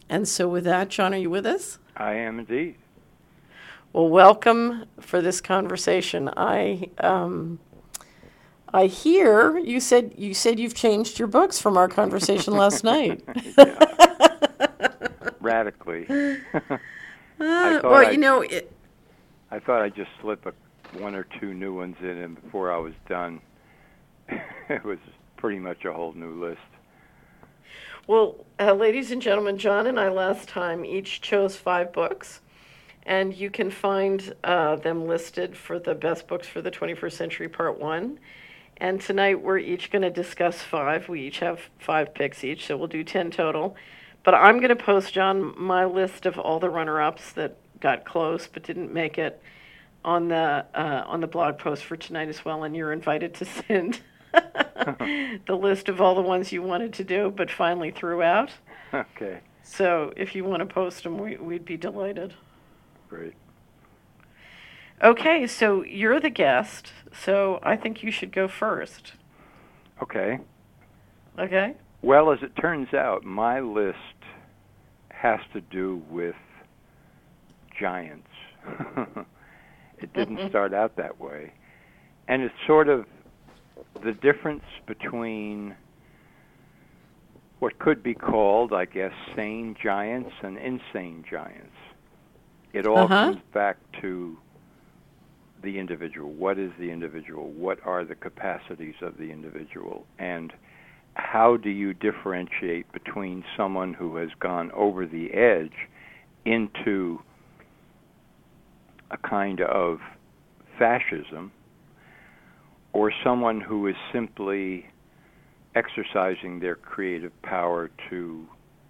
And so with that, John, are you with us? I am indeed. Well, welcome for this conversation. I hear you said you've changed your books from our conversation last night. Yeah, radically. I thought I'd just slip one or two new ones in, and before I was done, it was pretty much a whole new list. Well, ladies and gentlemen, John and I last time each chose 5 books, and you can find them listed for the best books for the 21st century, part 1. And tonight we're each going to discuss 5. We each have 5 picks each, so we'll do 10 total. But I'm going to post, John, my list of all the runner-ups that got close but didn't make it on the blog post for tonight as well, and you're invited to send the list of all the ones you wanted to do but finally threw out. Okay. So if you want to post them, we'd be delighted. Great. Okay, so you're the guest, so I think you should go first. Okay. Okay? Well, as it turns out, my list has to do with giants. It didn't start out that way. And it's sort of the difference between what could be called, I guess, sane giants and insane giants. It all comes back to the individual. What is the individual? What are the capacities of the individual? And how do you differentiate between someone who has gone over the edge into a kind of fascism or someone who is simply exercising their creative power to,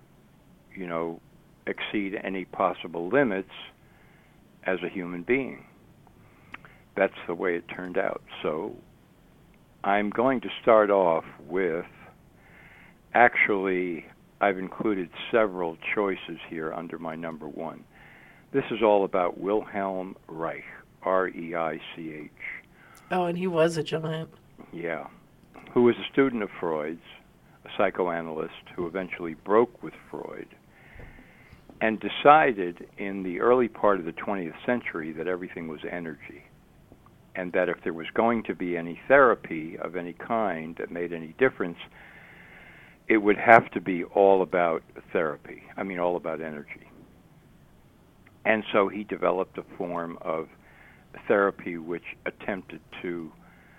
exceed any possible limits as a human being? That's the way it turned out. So I'm going to start off with, actually, I've included several choices here under my number 1. This is all about Wilhelm Reich, R-E-I-C-H. Oh, and he was a giant. Yeah. Who was a student of Freud's, a psychoanalyst who eventually broke with Freud and decided in the early part of the 20th century that everything was energy, and that if there was going to be any therapy of any kind that made any difference, it would have to be all about therapy. All about energy. And so he developed a form of therapy which attempted to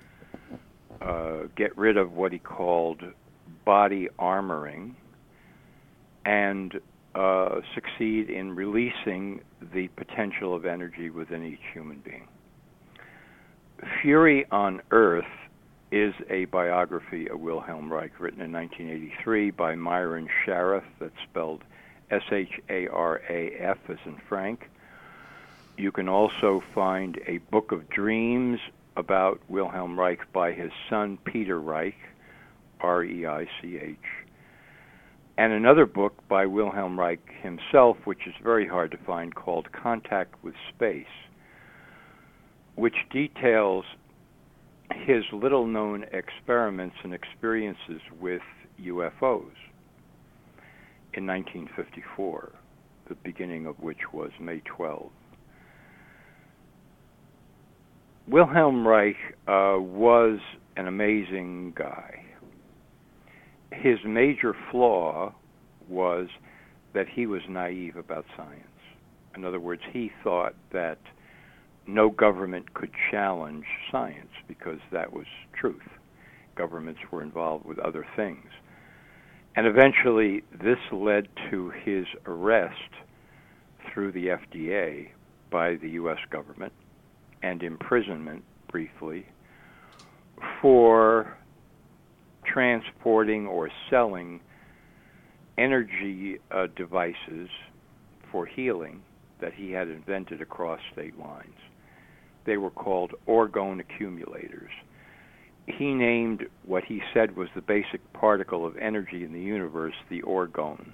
get rid of what he called body armoring and succeed in releasing the potential of energy within each human being. Fury on Earth is a biography of Wilhelm Reich written in 1983 by Myron Sharaf, that's spelled S-H-A-R-A-F as in Frank. You can also find a Book of Dreams about Wilhelm Reich by his son Peter Reich, R-E-I-C-H. And another book by Wilhelm Reich himself, which is very hard to find, called Contact with Space, which details his little-known experiments and experiences with UFOs in 1954, the beginning of which was May 12. Wilhelm Reich was an amazing guy. His major flaw was that he was naive about science. In other words, he thought that no government could challenge science because that was truth. Governments were involved with other things. And eventually, this led to his arrest through the FDA by the U.S. government and imprisonment, briefly, for transporting or selling energy devices for healing that he had invented across state lines. They were called orgone accumulators. He named what he said was the basic particle of energy in the universe the orgone.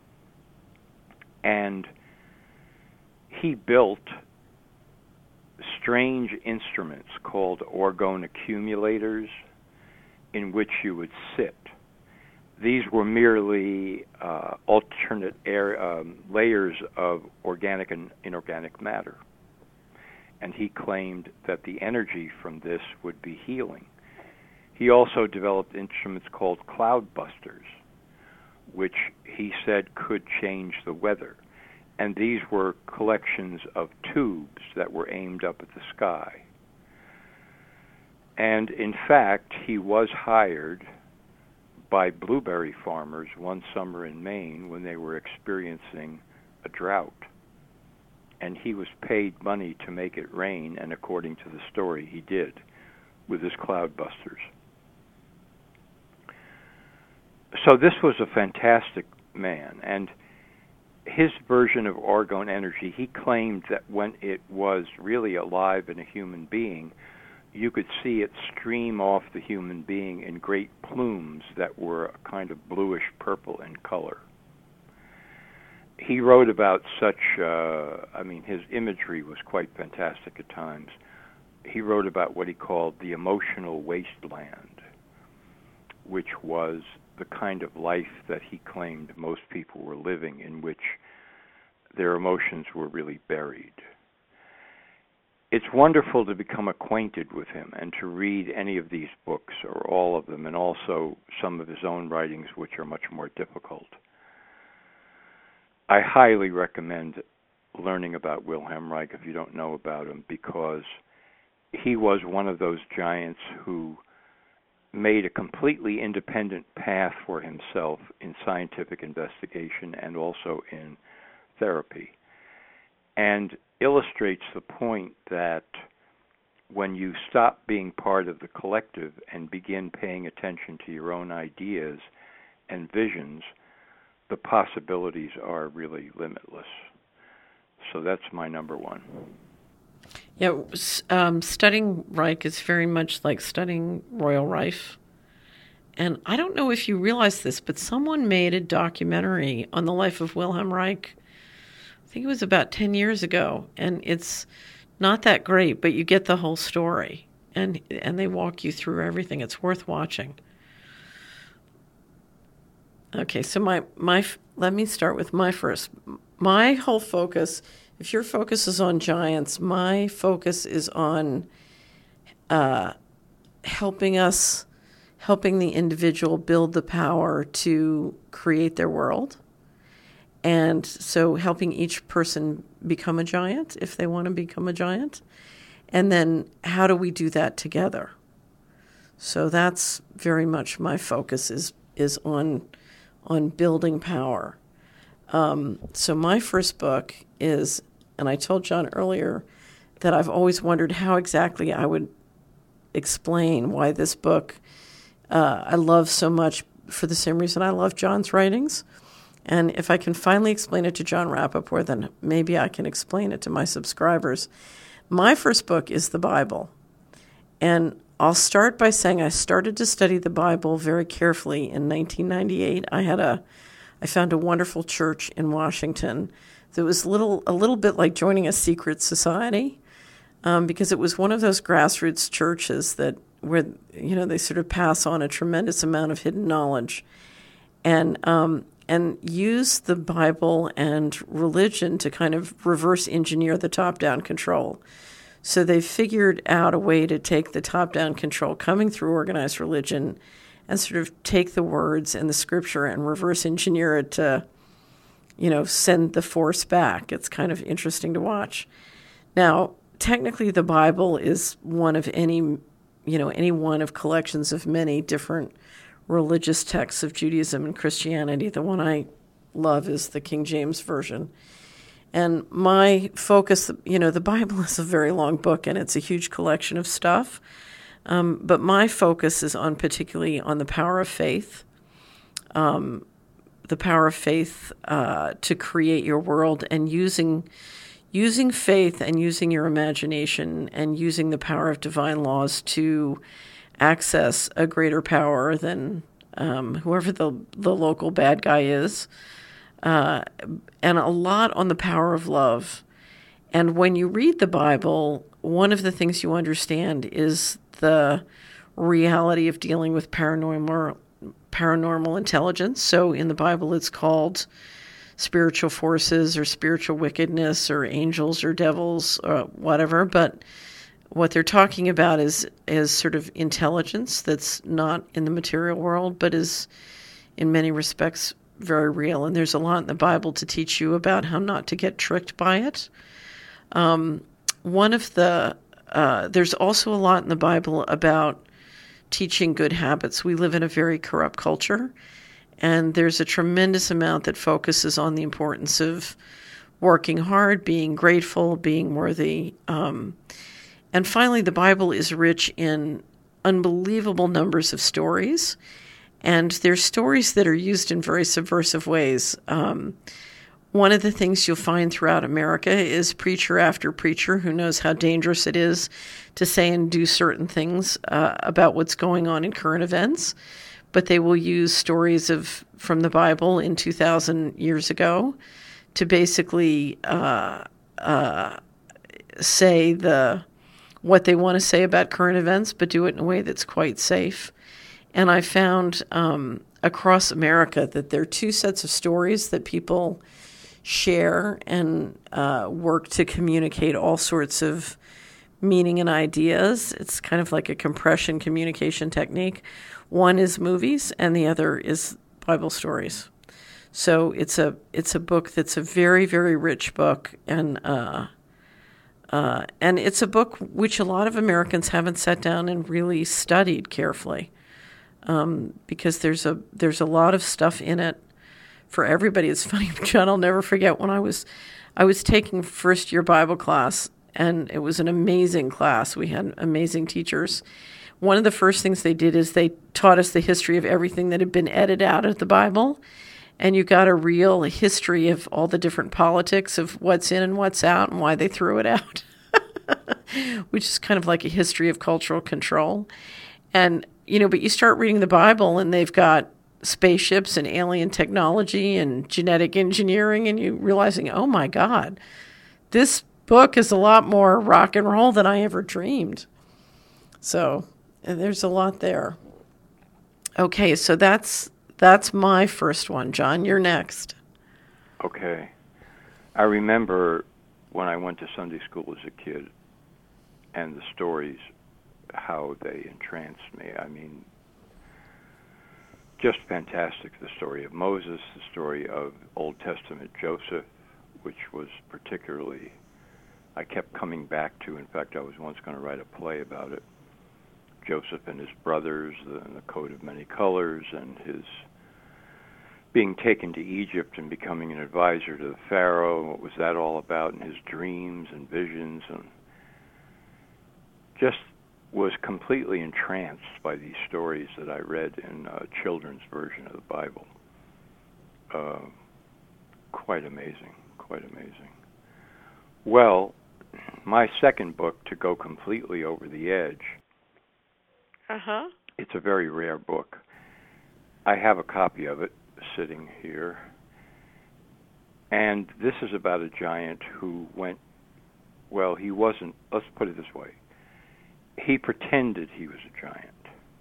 And he built strange instruments called orgone accumulators in which you would sit. these were merely alternate layers of organic and inorganic matter. And he claimed that the energy from this would be healing. He also developed instruments called cloudbusters, which he said could change the weather. And these were collections of tubes that were aimed up at the sky. And in fact, he was hired by blueberry farmers one summer in Maine when they were experiencing a drought. And he was paid money to make it rain, and according to the story, he did with his cloudbusters. So this was a fantastic man, and his version of orgone energy, he claimed that when it was really alive in a human being, you could see it stream off the human being in great plumes that were a kind of bluish purple in color. He wrote about such, his imagery was quite fantastic at times. He wrote about what he called the emotional wasteland, which was the kind of life that he claimed most people were living, in which their emotions were really buried. It's wonderful to become acquainted with him and to read any of these books, or all of them, and also some of his own writings, which are much more difficult. I highly recommend learning about Wilhelm Reich if you don't know about him, because he was one of those giants who made a completely independent path for himself in scientific investigation and also in therapy, and illustrates the point that when you stop being part of the collective and begin paying attention to your own ideas and visions, the possibilities are really limitless. So that's my number one. Yeah, studying Reich is very much like studying Royal Rife. And I don't know if you realize this, but someone made a documentary on the life of Wilhelm Reich, I think it was about 10 years ago. And it's not that great, but you get the whole story. And they walk you through everything. It's worth watching. Okay, so let me start with my first. My whole focus, if your focus is on giants, my focus is on helping the individual build the power to create their world. And so helping each person become a giant if they want to become a giant. And then how do we do that together? So that's very much my focus is on building power. So my first book is, and I told John earlier that I've always wondered how exactly I would explain why this book I love so much, for the same reason I love John's writings. And if I can finally explain it to Jon Rappoport, then maybe I can explain it to my subscribers. My first book is the Bible. And I'll start by saying I started to study the Bible very carefully in 1998. I found a wonderful church in Washington that was a little bit like joining a secret society, because it was one of those grassroots churches where they sort of pass on a tremendous amount of hidden knowledge, and use the Bible and religion to kind of reverse engineer the top-down control. So they figured out a way to take the top-down control coming through organized religion and sort of take the words and the scripture and reverse engineer it to, send the force back. It's kind of interesting to watch. Now, technically the Bible is one of any one of collections of many different religious texts of Judaism and Christianity. The one I love is the King James Version. And my focus, the Bible is a very long book and it's a huge collection of stuff. But my focus is particularly on the power of faith, to create your world, and using faith and using your imagination and using the power of divine laws to access a greater power than whoever the local bad guy is. And a lot on the power of love. And when you read the Bible, one of the things you understand is the reality of dealing with paranormal paranormal intelligence. So in the Bible, it's called spiritual forces or spiritual wickedness or angels or devils or whatever. But what they're talking about is sort of intelligence that's not in the material world, but is in many respects very real. And there's a lot in the Bible to teach you about how not to get tricked by it. There's also a lot in the Bible about teaching good habits. We live in a very corrupt culture, and there's a tremendous amount that focuses on the importance of working hard, being grateful, being worthy. And finally, the Bible is rich in unbelievable numbers of stories, and there's stories that are used in very subversive ways. One of the things you'll find throughout America is preacher after preacher who knows how dangerous it is to say and do certain things about what's going on in current events, but they will use stories from the Bible in 2,000 years ago to basically say what they want to say about current events, but do it in a way that's quite safe. And I found across America that there are two sets of stories that people share and work to communicate all sorts of meaning and ideas. It's kind of like a compression communication technique. One is movies, and the other is Bible stories. So it's a book that's a very, very rich book, and it's a book which a lot of Americans haven't sat down and really studied carefully, because there's a lot of stuff in it for everybody. It's funny, John, I'll never forget when I was taking first year Bible class, and it was an amazing class. We had amazing teachers. One of the first things they did is they taught us the history of everything that had been edited out of the Bible, and you got a real history of all the different politics of what's in and what's out and why they threw it out, which is kind of like a history of cultural control. And, but you start reading the Bible and they've got spaceships and alien technology and genetic engineering, and you realizing, oh my God, this book is a lot more rock and roll than I ever dreamed. So there's a lot there. Okay, so that's my first one. John, you're next. Okay. I remember when I went to Sunday school as a kid and the stories, how they entranced me. I mean, just fantastic. The story of Moses, the story of Old Testament Joseph, which was particularly, I kept coming back to. In fact, I was once going to write a play about it. Joseph and his brothers, the coat of many colors, and his being taken to Egypt and becoming an advisor to the Pharaoh. What was that all about? And his dreams and visions, and just was completely entranced by these stories that I read in a children's version of the Bible. Quite amazing, quite amazing. Well, my second book, To Go Completely Over the Edge, it's a very rare book. I have a copy of it sitting here. And this is about a giant who went, well, he wasn't, let's put it this way. He pretended he was a giant.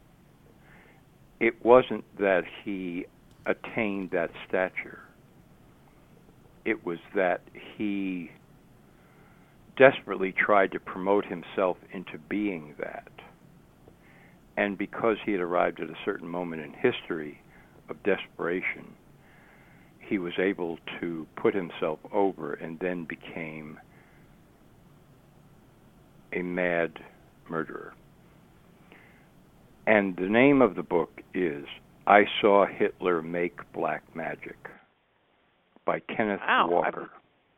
It wasn't that he attained that stature. It was that he desperately tried to promote himself into being that. And because he had arrived at a certain moment in history of desperation, he was able to put himself over and then became a mad murderer. And the name of the book is I Saw Hitler Make Black Magic by Kenneth Walker,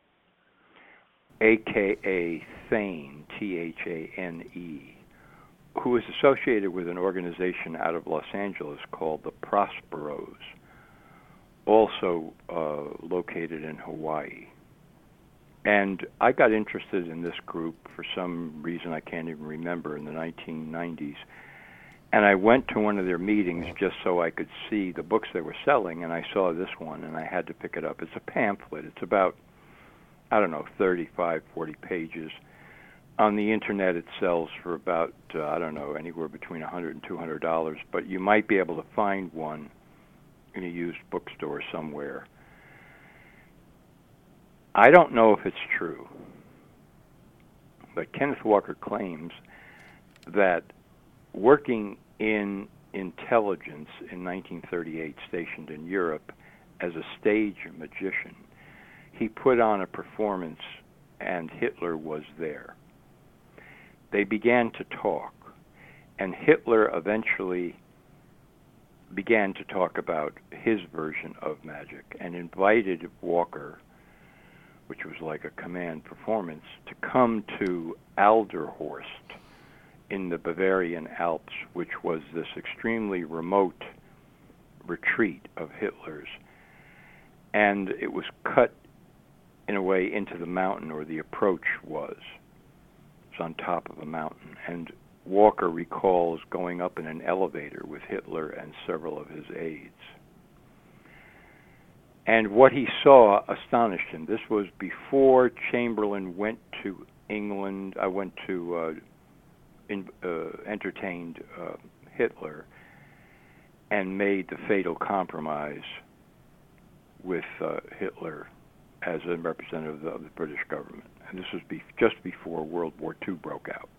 a.k.a. Thane, Thane, who is associated with an organization out of Los Angeles called the Prosperos, also located in Hawaii. And I got interested in this group for some reason I can't even remember in the 1990s. And I went to one of their meetings just so I could see the books they were selling, and I saw this one, and I had to pick it up. It's a pamphlet. It's about, 35, 40 pages. On the Internet, it sells for about, anywhere between $100 and $200, but you might be able to find one in a used bookstore somewhere. I don't know if it's true, but Kenneth Walker claims that working in intelligence in 1938, stationed in Europe as a stage magician, he put on a performance and Hitler was there. They began to talk, and Hitler eventually began to talk about his version of magic and invited Walker, which was like a command performance, to come to Alderhorst in the Bavarian Alps, which was this extremely remote retreat of Hitler's. And it was cut, in a way, into the mountain, or the approach was. It's on top of a mountain. And Walker recalls going up in an elevator with Hitler and several of his aides. And what he saw astonished him. This was before Chamberlain went to England. Entertained Hitler and made the fatal compromise with Hitler as a representative of the British government. And this was just before World War II broke out.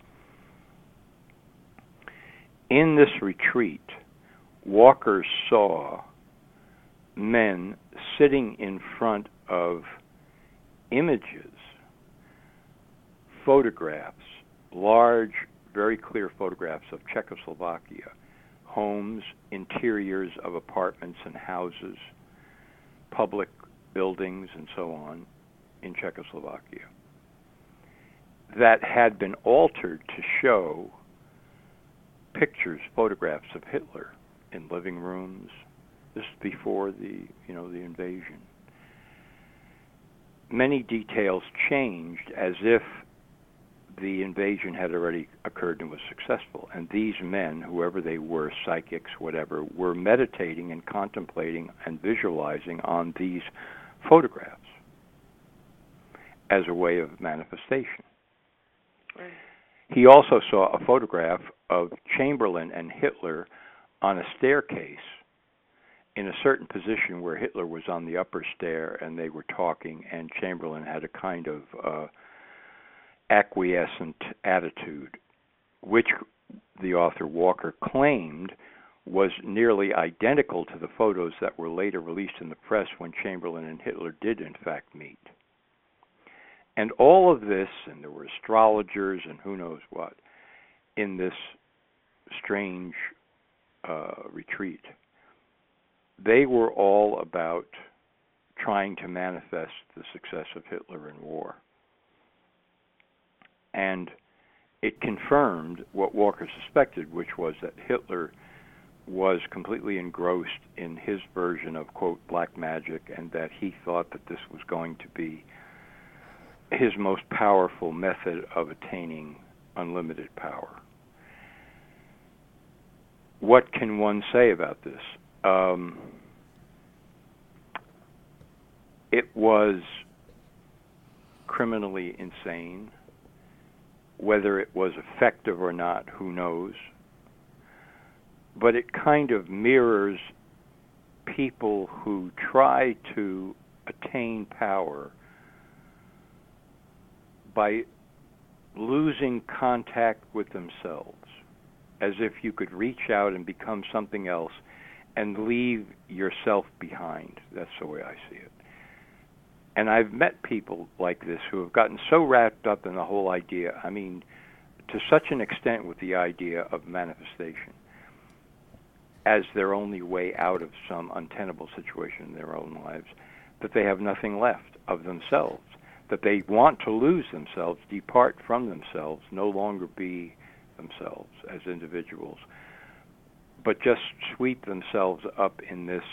In this retreat, Walker saw men sitting in front of images, photographs, large, very clear photographs of Czechoslovakia, homes, interiors of apartments and houses, public buildings, and so on in Czechoslovakia, that had been altered to show pictures, photographs of Hitler in living rooms. This is before the invasion. Many details changed as if the invasion had already occurred and was successful. And these men, whoever they were, psychics, whatever, were meditating and contemplating and visualizing on these photographs as a way of manifestation. Right. He also saw a photograph of Chamberlain and Hitler on a staircase in a certain position where Hitler was on the upper stair and they were talking, and Chamberlain had a kind of acquiescent attitude, which the author Walker claimed was nearly identical to the photos that were later released in the press when Chamberlain and Hitler did in fact meet. And all of this, and there were astrologers and who knows what, in this strange retreat, they were all about trying to manifest the success of Hitler in war. And it confirmed what Walker suspected, which was that Hitler was completely engrossed in his version of, quote, black magic, and that he thought that this was going to be his most powerful method of attaining unlimited power. What can one say about this? It was criminally insane. Whether it was effective or not, who knows? But it kind of mirrors people who try to attain power by losing contact with themselves, as if you could reach out and become something else and leave yourself behind. That's the way I see it. And I've met people like this who have gotten so wrapped up in the whole idea, I mean, to such an extent with the idea of manifestation as their only way out of some untenable situation in their own lives, that they have nothing left of themselves, that they want to lose themselves, depart from themselves, no longer be themselves as individuals, but just sweep themselves up in this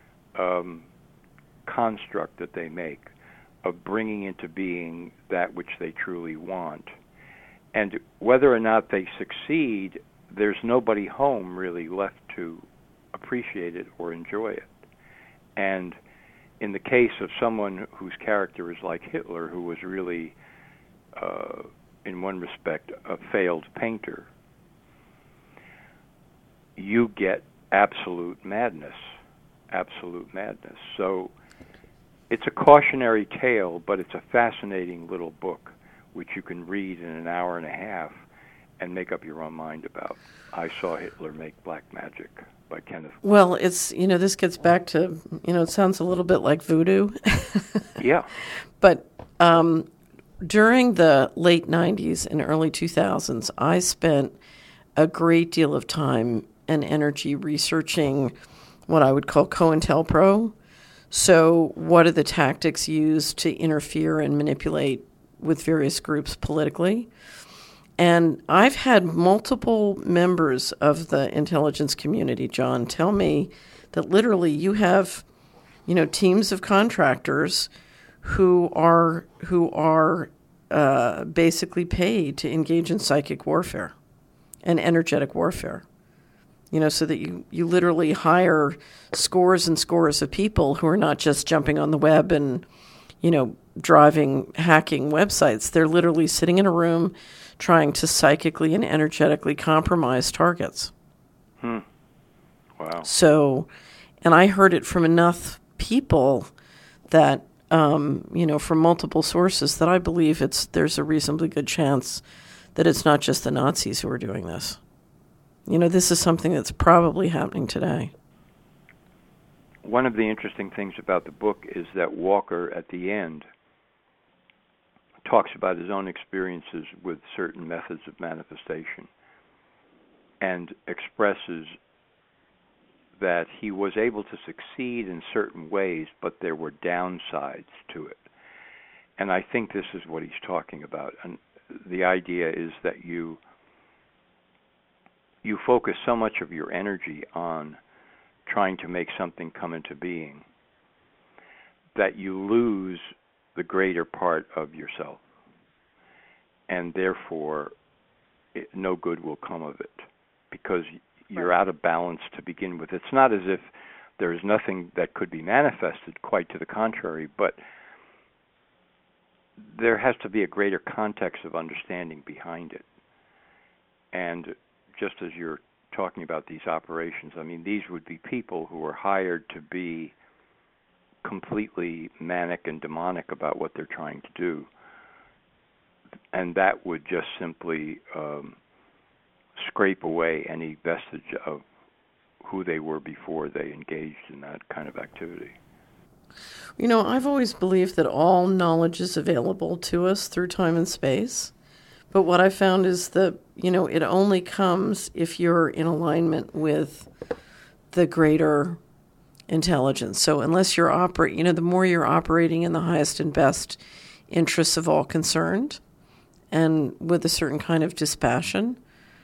construct that they make of bringing into being that which they truly want. And whether or not they succeed, there's nobody home really left to appreciate it or enjoy it. And in the case of someone whose character is like Hitler, who was really, in one respect, a failed painter, you get absolute madness absolute madness. So it's a cautionary tale, but it's a fascinating little book which you can read in an hour and a half and make up your own mind about. I Saw Hitler Make Black Magic by Kenneth. Well, it's, this gets back to, it sounds a little bit like voodoo. Yeah. But during the late 90s and early 2000s, I spent a great deal of time and energy researching what I would call COINTELPRO. So what are the tactics used to interfere and manipulate with various groups politically? And I've had multiple members of the intelligence community, John, tell me that literally you have, teams of contractors who are basically paid to engage in psychic warfare and energetic warfare. So that you literally hire scores and scores of people who are not just jumping on the web and, hacking websites. They're literally sitting in a room trying to psychically and energetically compromise targets. Wow. So, and I heard it from enough people that, from multiple sources that I believe there's a reasonably good chance that it's not just the Nazis who are doing this. This is something that's probably happening today. One of the interesting things about the book is that Walker, at the end, talks about his own experiences with certain methods of manifestation and expresses that he was able to succeed in certain ways, but there were downsides to it. And I think this is what he's talking about. And the idea is that you focus so much of your energy on trying to make something come into being that you lose the greater part of yourself. And therefore, no good will come of it because you're out of balance to begin with. It's not as if there is nothing that could be manifested, quite to the contrary, but there has to be a greater context of understanding behind it. And just as you're talking about these operations, these would be people who are hired to be completely manic and demonic about what they're trying to do. And that would just simply scrape away any vestige of who they were before they engaged in that kind of activity. I've always believed that all knowledge is available to us through time and space. But what I found is that, it only comes if you're in alignment with the greater intelligence. So unless you're the more you're operating in the highest and best interests of all concerned and with a certain kind of dispassion,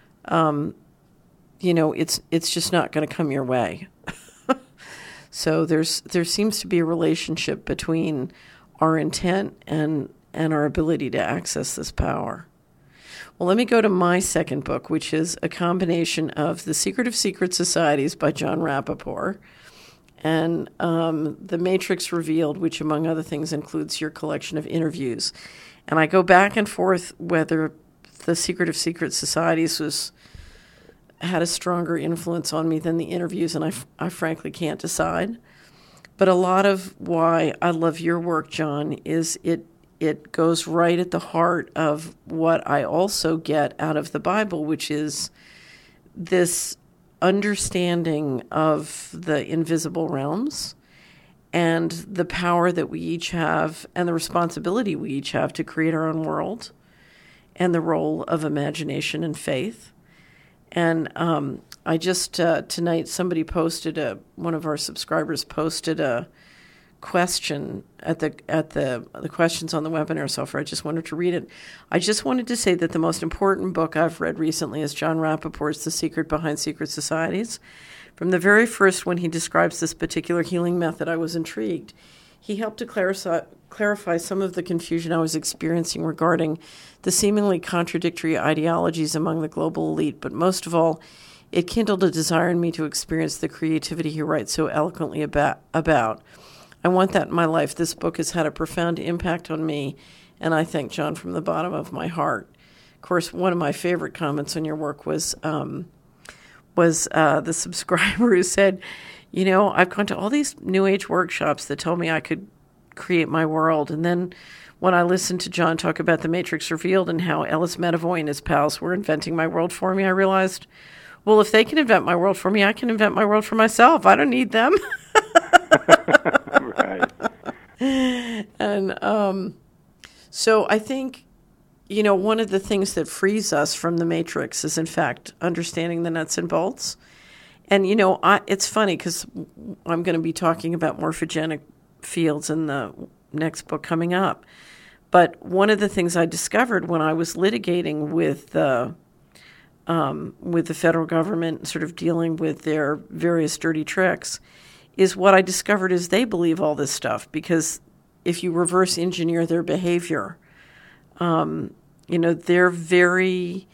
it's just not going to come your way. So there seems to be a relationship between our intent and our ability to access this power. Well, let me go to my second book, which is a combination of The Secret of Secret Societies by Jon Rappoport and The Matrix Revealed, which, among other things, includes your collection of interviews. And I go back and forth whether The Secret of Secret Societies had a stronger influence on me than the interviews, and I frankly can't decide. But a lot of why I love your work, John, is it goes right at the heart of what I also get out of the Bible, which is this understanding of the invisible realms and the power that we each have and the responsibility we each have to create our own world and the role of imagination and faith. And I just, tonight, somebody posted one of our subscribers posted a question at the questions on the webinar software. I just wanted to read it. I just wanted to say that the most important book I've read recently is Jon Rappoport's The Secret Behind Secret Societies. From the very first, when he describes this particular healing method, I was intrigued. He helped to clarify some of the confusion I was experiencing regarding the seemingly contradictory ideologies among the global elite, but most of all, it kindled a desire in me to experience the creativity he writes so eloquently about. I want that in my life. This book has had a profound impact on me, and I thank John from the bottom of my heart. Of course, one of my favorite comments on your work was the subscriber who said, I've gone to all these New Age workshops that tell me I could create my world. And then when I listened to John talk about the Matrix Revealed and how Ellis Medavoy and his pals were inventing my world for me, I realized, well, if they can invent my world for me, I can invent my world for myself. I don't need them. Right. And so I think, one of the things that frees us from the Matrix is, in fact, understanding the nuts and bolts. And, it's funny because I'm going to be talking about morphogenic fields in the next book coming up. But one of the things I discovered when I was litigating with the federal government, sort of dealing with their various dirty tricks, is what I discovered is they believe all this stuff, because if you reverse engineer their behavior, they're very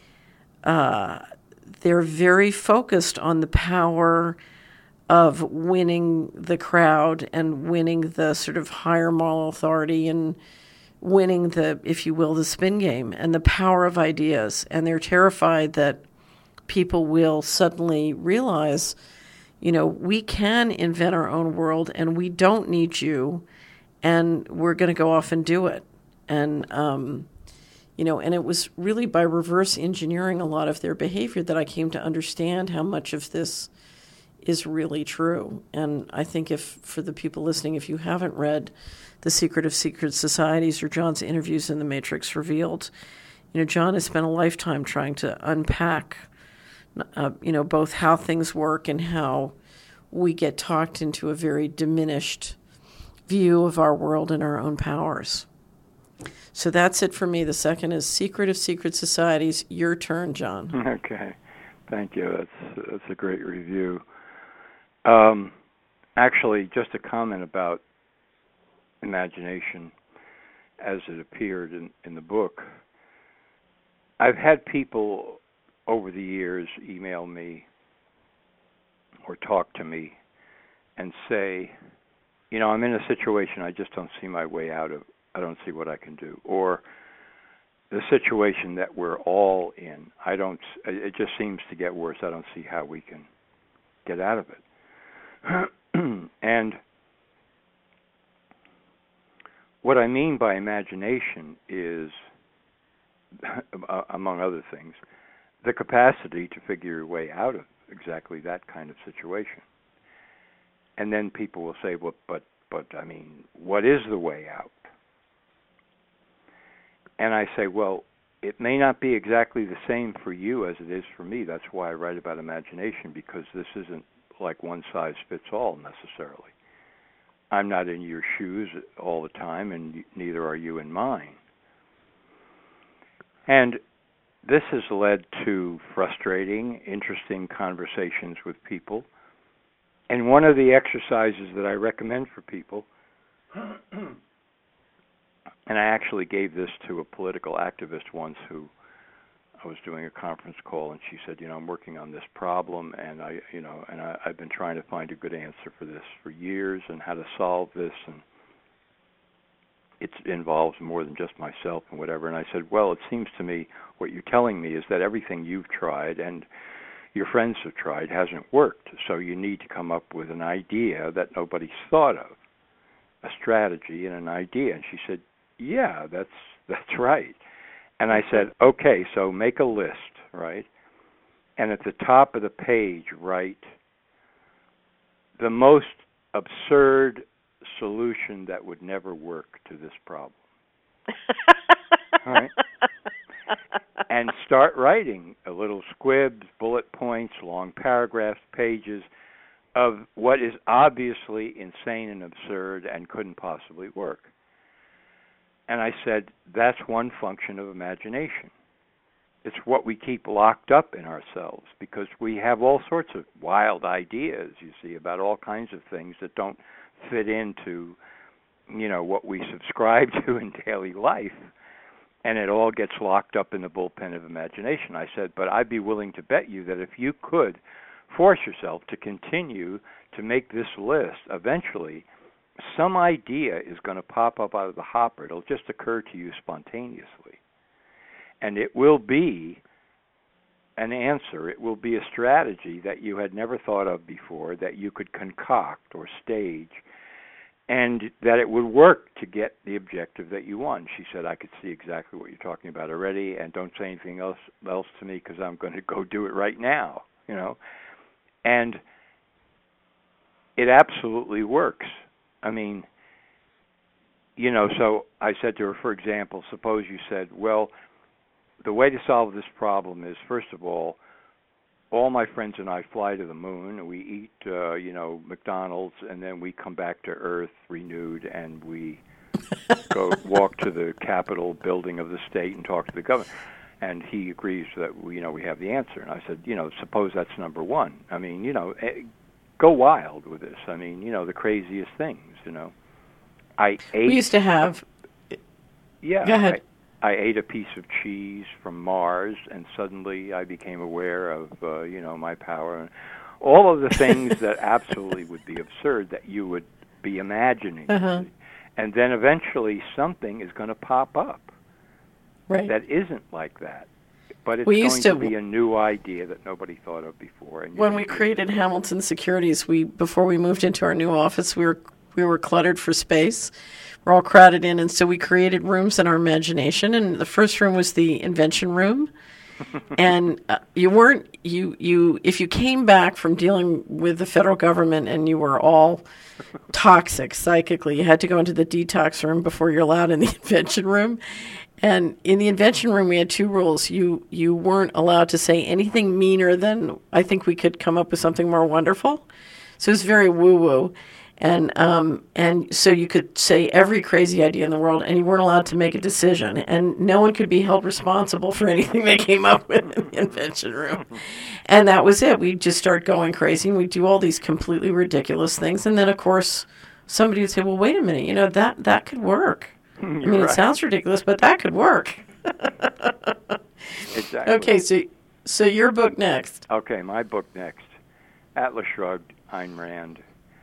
focused on the power of winning the crowd and winning the sort of higher moral authority and winning the, if you will, the spin game and the power of ideas. And they're terrified that people will suddenly realize, we can invent our own world and we don't need you, and we're going to go off and do it. And, and it was really by reverse engineering a lot of their behavior that I came to understand how much of this is really true. And I think for the people listening, if you haven't read The Secret of Secret Societies or John's interviews in The Matrix Revealed, John has spent a lifetime trying to unpack, both how things work and how we get talked into a very diminished view of our world and our own powers. So that's it for me. The second is Secret of Secret Societies. Your turn, John. Okay. Thank you. That's a great review. Actually, just a comment about imagination as it appeared in the book. I've had people over the years email me or talk to me and say, I'm in a situation I just don't see my way out of. I don't see what I can do. Or the situation that we're all in, it just seems to get worse. I don't see how we can get out of it. And what I mean by imagination is, among other things, the capacity to figure your way out of exactly that kind of situation. And then people will say, well, but I mean, what is the way out? And I say, well, it may not be exactly the same for you as it is for me. That's why I write about imagination, because this isn't like one size fits all necessarily. I'm not in your shoes all the time, and neither are you in mine. And this has led to frustrating, interesting conversations with people. And one of the exercises that I recommend for people, and I actually gave this to a political activist once who I was doing a conference call, and she said, I'm working on this problem, and I've been trying to find a good answer for this for years, and how to solve this, and it involves more than just myself and whatever. And I said, well, it seems to me what you're telling me is that everything you've tried and your friends have tried hasn't worked, so you need to come up with an idea that nobody's thought of, a strategy and an idea. And she said, yeah, that's right. And I said, okay, so make a list, right? And at the top of the page, write the most absurd solution that would never work to this problem. All right? And start writing a little squibs, bullet points, long paragraphs, pages of what is obviously insane and absurd and couldn't possibly work. And I said, that's one function of imagination. It's what we keep locked up in ourselves, because we have all sorts of wild ideas, you see, about all kinds of things that don't fit into, what we subscribe to in daily life. And it all gets locked up in the bullpen of imagination. I said, but I'd be willing to bet you that if you could force yourself to continue to make this list, eventually some idea is going to pop up out of the hopper. It'll just occur to you spontaneously. And it will be an answer. It will be a strategy that you had never thought of before, that you could concoct or stage, and that it would work to get the objective that you want. She said, I could see exactly what you're talking about already, and don't say anything else to me because I'm going to go do it right now, you know. And it absolutely works. I mean, you know, so I said to her, for example, suppose you said, well, the way to solve this problem is, first of all my friends and I fly to the moon, and we eat, McDonald's, and then we come back to Earth renewed, and we go walk to the Capitol building of the state and talk to the governor. And he agrees that we have the answer. And I said, suppose that's number one. I mean, go wild with this. I mean, the craziest things. We used to have. Yeah. Go ahead. I ate a piece of cheese from Mars, and suddenly I became aware of, my power. And all of the things that absolutely would be absurd that you would be imagining. Uh-huh. And then eventually something is going to pop up that isn't like that. But it's going to be a new idea that nobody thought of before. And when we created Hamilton Securities, before we moved into our new office, we were cluttered for space. We're all crowded in, and so we created rooms in our imagination. And the first room was the invention room. And if you came back from dealing with the federal government and you were all toxic psychically, you had to go into the detox room before you're allowed in the invention room. And in the invention room, we had two rules. You weren't allowed to say anything meaner than, I think we could come up with something more wonderful. So it was very woo-woo. And so you could say every crazy idea in the world, and you weren't allowed to make a decision. And no one could be held responsible for anything they came up with in the invention room. And that was it. We'd just start going crazy, and we'd do all these completely ridiculous things. And then, of course, somebody would say, well, wait a minute, that could work. I mean, It sounds ridiculous, but that could work. Exactly. Okay, so your book next. Okay, my book next. Atlas Shrugged, Ayn Rand.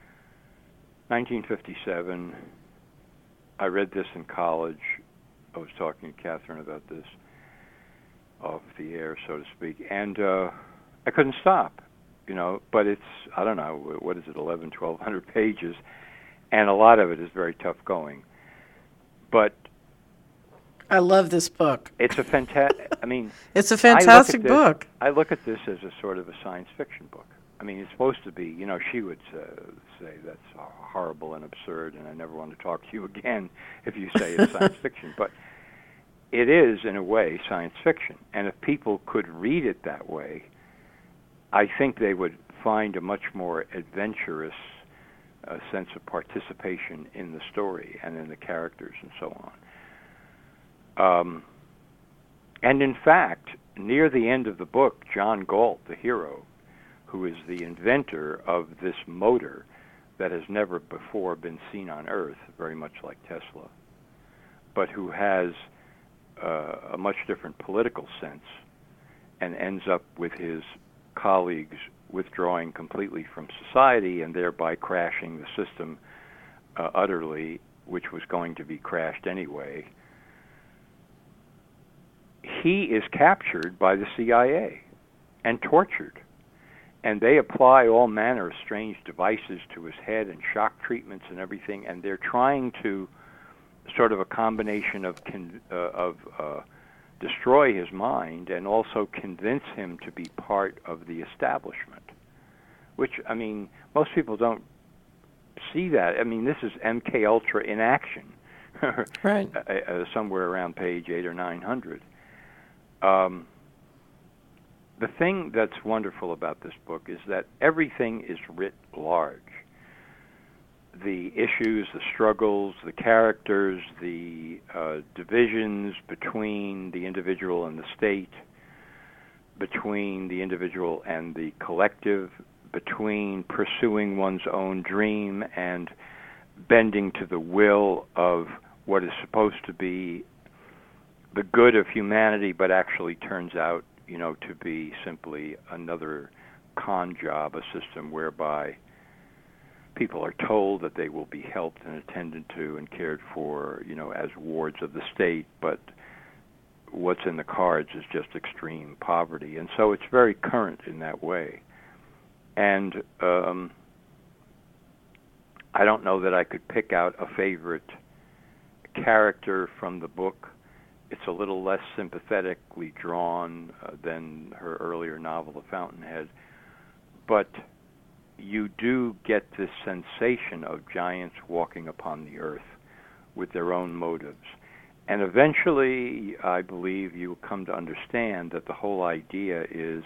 1957. I read this in college. I was talking to Catherine about this off the air, so to speak, and I couldn't stop, but it's, I don't know, what is it, 1,100 pages, and a lot of it is very tough going. But I love this book. It's a fantastic, it's a fantastic book. I look at this as a sort of a science fiction book. I mean, it's supposed to be, she would say that's horrible and absurd, and I never want to talk to you again if you say it's science fiction. But it is, in a way, science fiction. And if people could read it that way, I think they would find a much more adventurous sense of participation in the story and in the characters and so on. And in fact, near the end of the book, John Galt, the hero, who is the inventor of this motor that has never before been seen on Earth, very much like Tesla, but who has a much different political sense and ends up with his colleagues withdrawing completely from society and thereby crashing the system utterly, which was going to be crashed anyway. He is captured by the CIA and tortured. And they apply all manner of strange devices to his head and shock treatments and everything, and they're trying to sort of a combination of destroy his mind and also convince him to be part of the establishment, which, most people don't see that. This is MK Ultra in action, right? Somewhere around page 800 or 900. The thing that's wonderful about this book is that everything is writ large. The issues, the struggles, the characters, the divisions between the individual and the state, between the individual and the collective, between pursuing one's own dream and bending to the will of what is supposed to be the good of humanity, but actually turns out to be simply another con job, a system whereby people are told that they will be helped and attended to and cared for, as wards of the state, but what's in the cards is just extreme poverty. And so it's very current in that way. And I don't know that I could pick out a favorite character from the book. It's a little less sympathetically drawn than her earlier novel, The Fountainhead. But you do get this sensation of giants walking upon the earth with their own motives. And eventually, I believe you will come to understand that the whole idea is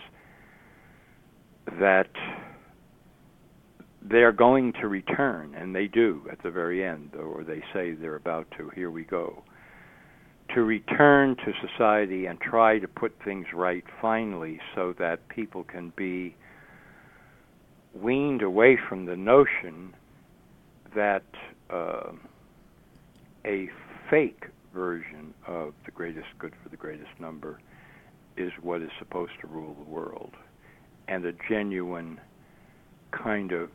that they're going to return, and they do at the very end, or they say they're about to. Here we go. To return to society and try to put things right finally so that people can be weaned away from the notion that a fake version of the greatest good for the greatest number is what is supposed to rule the world, and a genuine kind of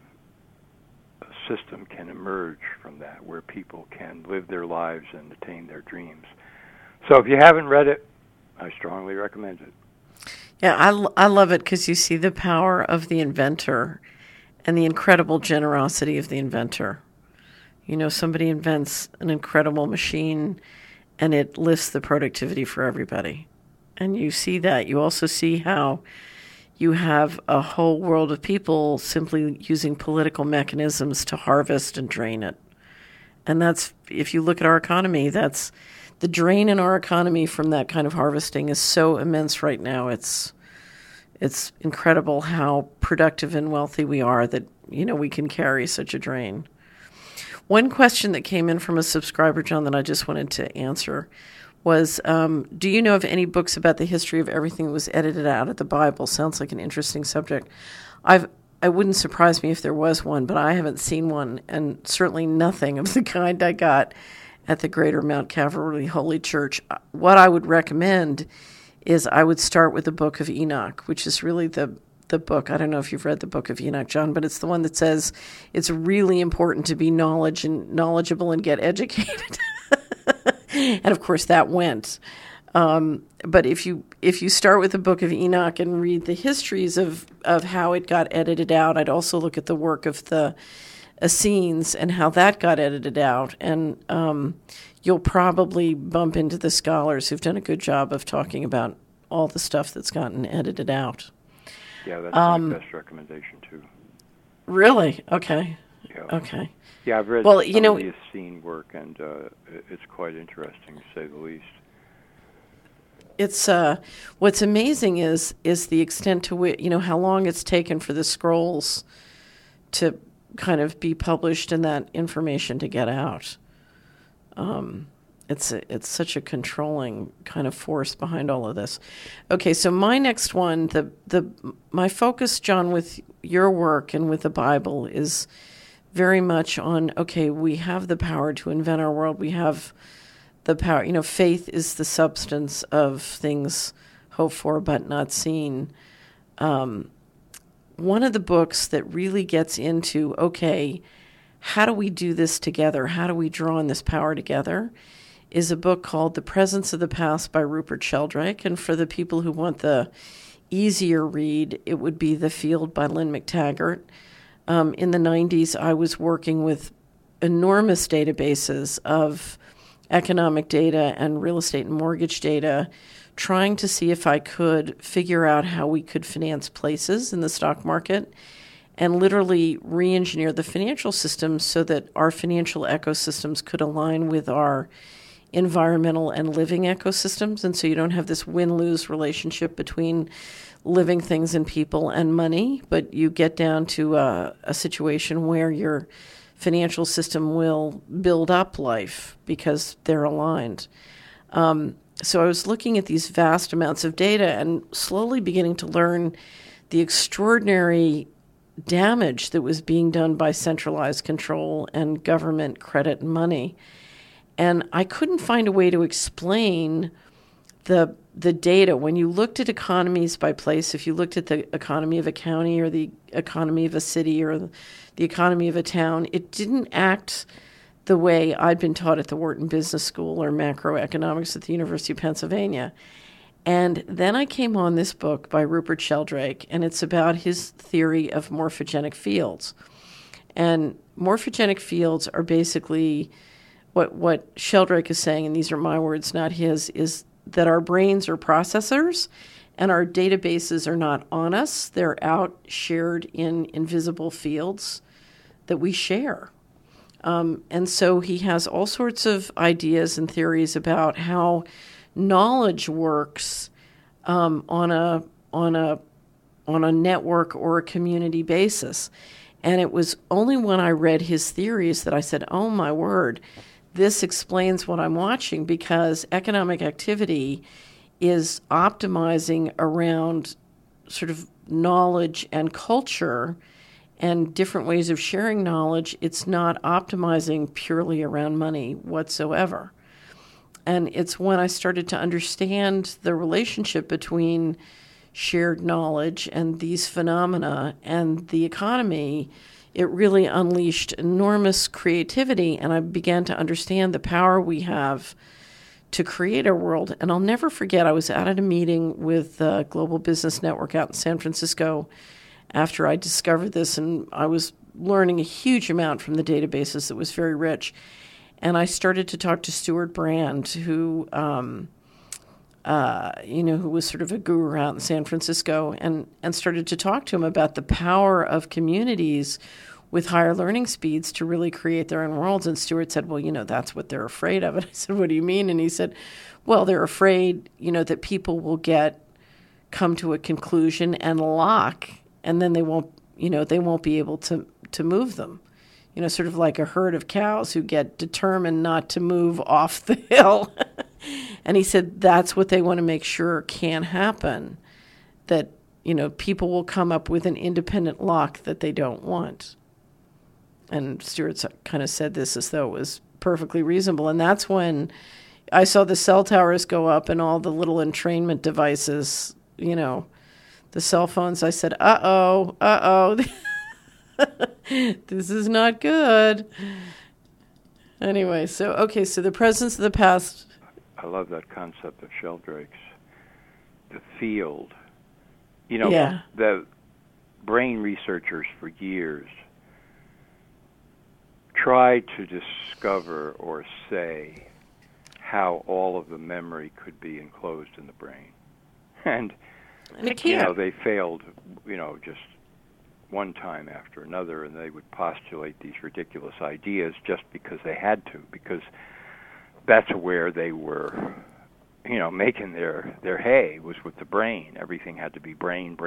system can emerge from that where people can live their lives and attain their dreams. So if you haven't read it, I strongly recommend it. Yeah, I love it because you see the power of the inventor and the incredible generosity of the inventor. You know, somebody invents an incredible machine and it lifts the productivity for everybody. And you see that. You also see how you have a whole world of people simply using political mechanisms to harvest and drain it. And that's, if you look at our economy, that's the drain in our economy from that kind of harvesting is so immense right now. It's incredible how productive and wealthy we are that, you know, we can carry such a drain. One question that came in from a subscriber, John, that I just wanted to answer was, do you know of any books about the history of everything that was edited out of the Bible? Sounds like an interesting subject. I wouldn't surprise me if there was one, but I haven't seen one, and certainly nothing of the kind I got at the Greater Mount Calvary Holy Church. What I would recommend is I would start with the Book of Enoch, which is really the book. I don't know if you've read the Book of Enoch, John, but it's the one that says it's really important to be knowledgeable and get educated. And of course that went. But if you start with the Book of Enoch and read the histories of how it got edited out, I'd also look at the work of the Essenes and how that got edited out. And you'll probably bump into the scholars who've done a good job of talking about all the stuff that's gotten edited out. Yeah, that's my best recommendation, too. Really? Okay. Yeah. Okay. Yeah, I've read some of the Essene work, and it's quite interesting, to say the least. It's what's amazing is the extent to which, you know, how long it's taken for the scrolls to kind of be published and that information to get out. It's such a controlling kind of force behind all of this. Okay, so my next one, my focus, John, with your work and with the Bible is very much on, okay, we have the power to invent our world. We have the power, you know, faith is the substance of things hoped for but not seen. One of the books that really gets into, okay, how do we do this together? How do we draw on this power together? Is a book called The Presence of the Past by Rupert Sheldrake. And for the people who want the easier read, it would be The Field by Lynn McTaggart. In the 90s, I was working with enormous databases of economic data and real estate and mortgage data, trying to see if I could figure out how we could finance places in the stock market and literally re-engineer the financial system so that our financial ecosystems could align with our environmental and living ecosystems. And so you don't have this win-lose relationship between living things and people and money, but you get down to a situation where your financial system will build up life because they're aligned. So I was looking at these vast amounts of data and slowly beginning to learn the extraordinary damage that was being done by centralized control and government credit and money. And I couldn't find a way to explain the data. When you looked at economies by place, if you looked at the economy of a county or the economy of a city or the economy of a town, it didn't act the way I'd been taught at the Wharton Business School or macroeconomics at the University of Pennsylvania. And then I came on this book by Rupert Sheldrake, and it's about his theory of morphogenic fields. And morphogenic fields are basically what Sheldrake is saying, and these are my words, not his, is that our brains are processors and our databases are not on us. They're out shared in invisible fields that we share. And so he has all sorts of ideas and theories about how knowledge works on a network or a community basis. And it was only when I read his theories that I said, oh my word, this explains what I'm watching, because economic activity is optimizing around sort of knowledge and culture and different ways of sharing knowledge. It's not optimizing purely around money whatsoever. And it's when I started to understand the relationship between shared knowledge and these phenomena and the economy, it really unleashed enormous creativity, and I began to understand the power we have to create a world. And I'll never forget, I was out at a meeting with the Global Business Network out in San Francisco after I discovered this, and I was learning a huge amount from the databases that was very rich. And I started to talk to Stuart Brand, who who was sort of a guru out in San Francisco, and started to talk to him about the power of communities with higher learning speeds to really create their own worlds. And Stuart said, well, that's what they're afraid of. And I said, what do you mean? And he said, well, they're afraid, that people will come to a conclusion and lock, and then they won't be able to move them. Sort of like a herd of cows who get determined not to move off the hill. And he said that's what they want to make sure can happen, that, people will come up with an independent lock that they don't want. And Stuart kind of said this as though it was perfectly reasonable. And that's when I saw the cell towers go up and all the little entrainment devices, the cell phones. I said, uh-oh. This is not good. Anyway, so the presence of the past. I love that concept of Sheldrake's, the field. Yeah. The brain researchers for years tried to discover or say how all of the memory could be enclosed in the brain. And they failed, just one time after another, and they would postulate these ridiculous ideas just because they had to, because that's where they were, making their hay was with the brain. Everything had to be brain.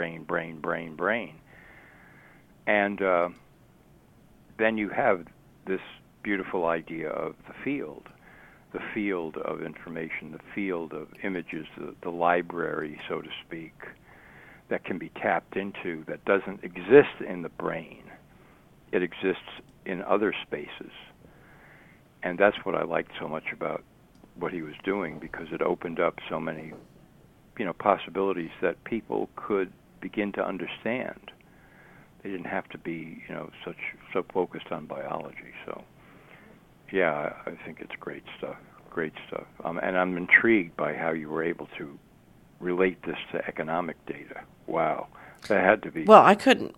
And then you have this beautiful idea of the field of information, the field of images, the library, so to speak, that can be tapped into, that doesn't exist in the brain. It exists in other spaces. And that's what I liked so much about what he was doing, because it opened up so many, possibilities that people could begin to understand. They didn't have to be, so focused on biology. So, yeah, I think it's great stuff. And I'm intrigued by how you were able to relate this to economic data. Wow, that had to be. Well, I couldn't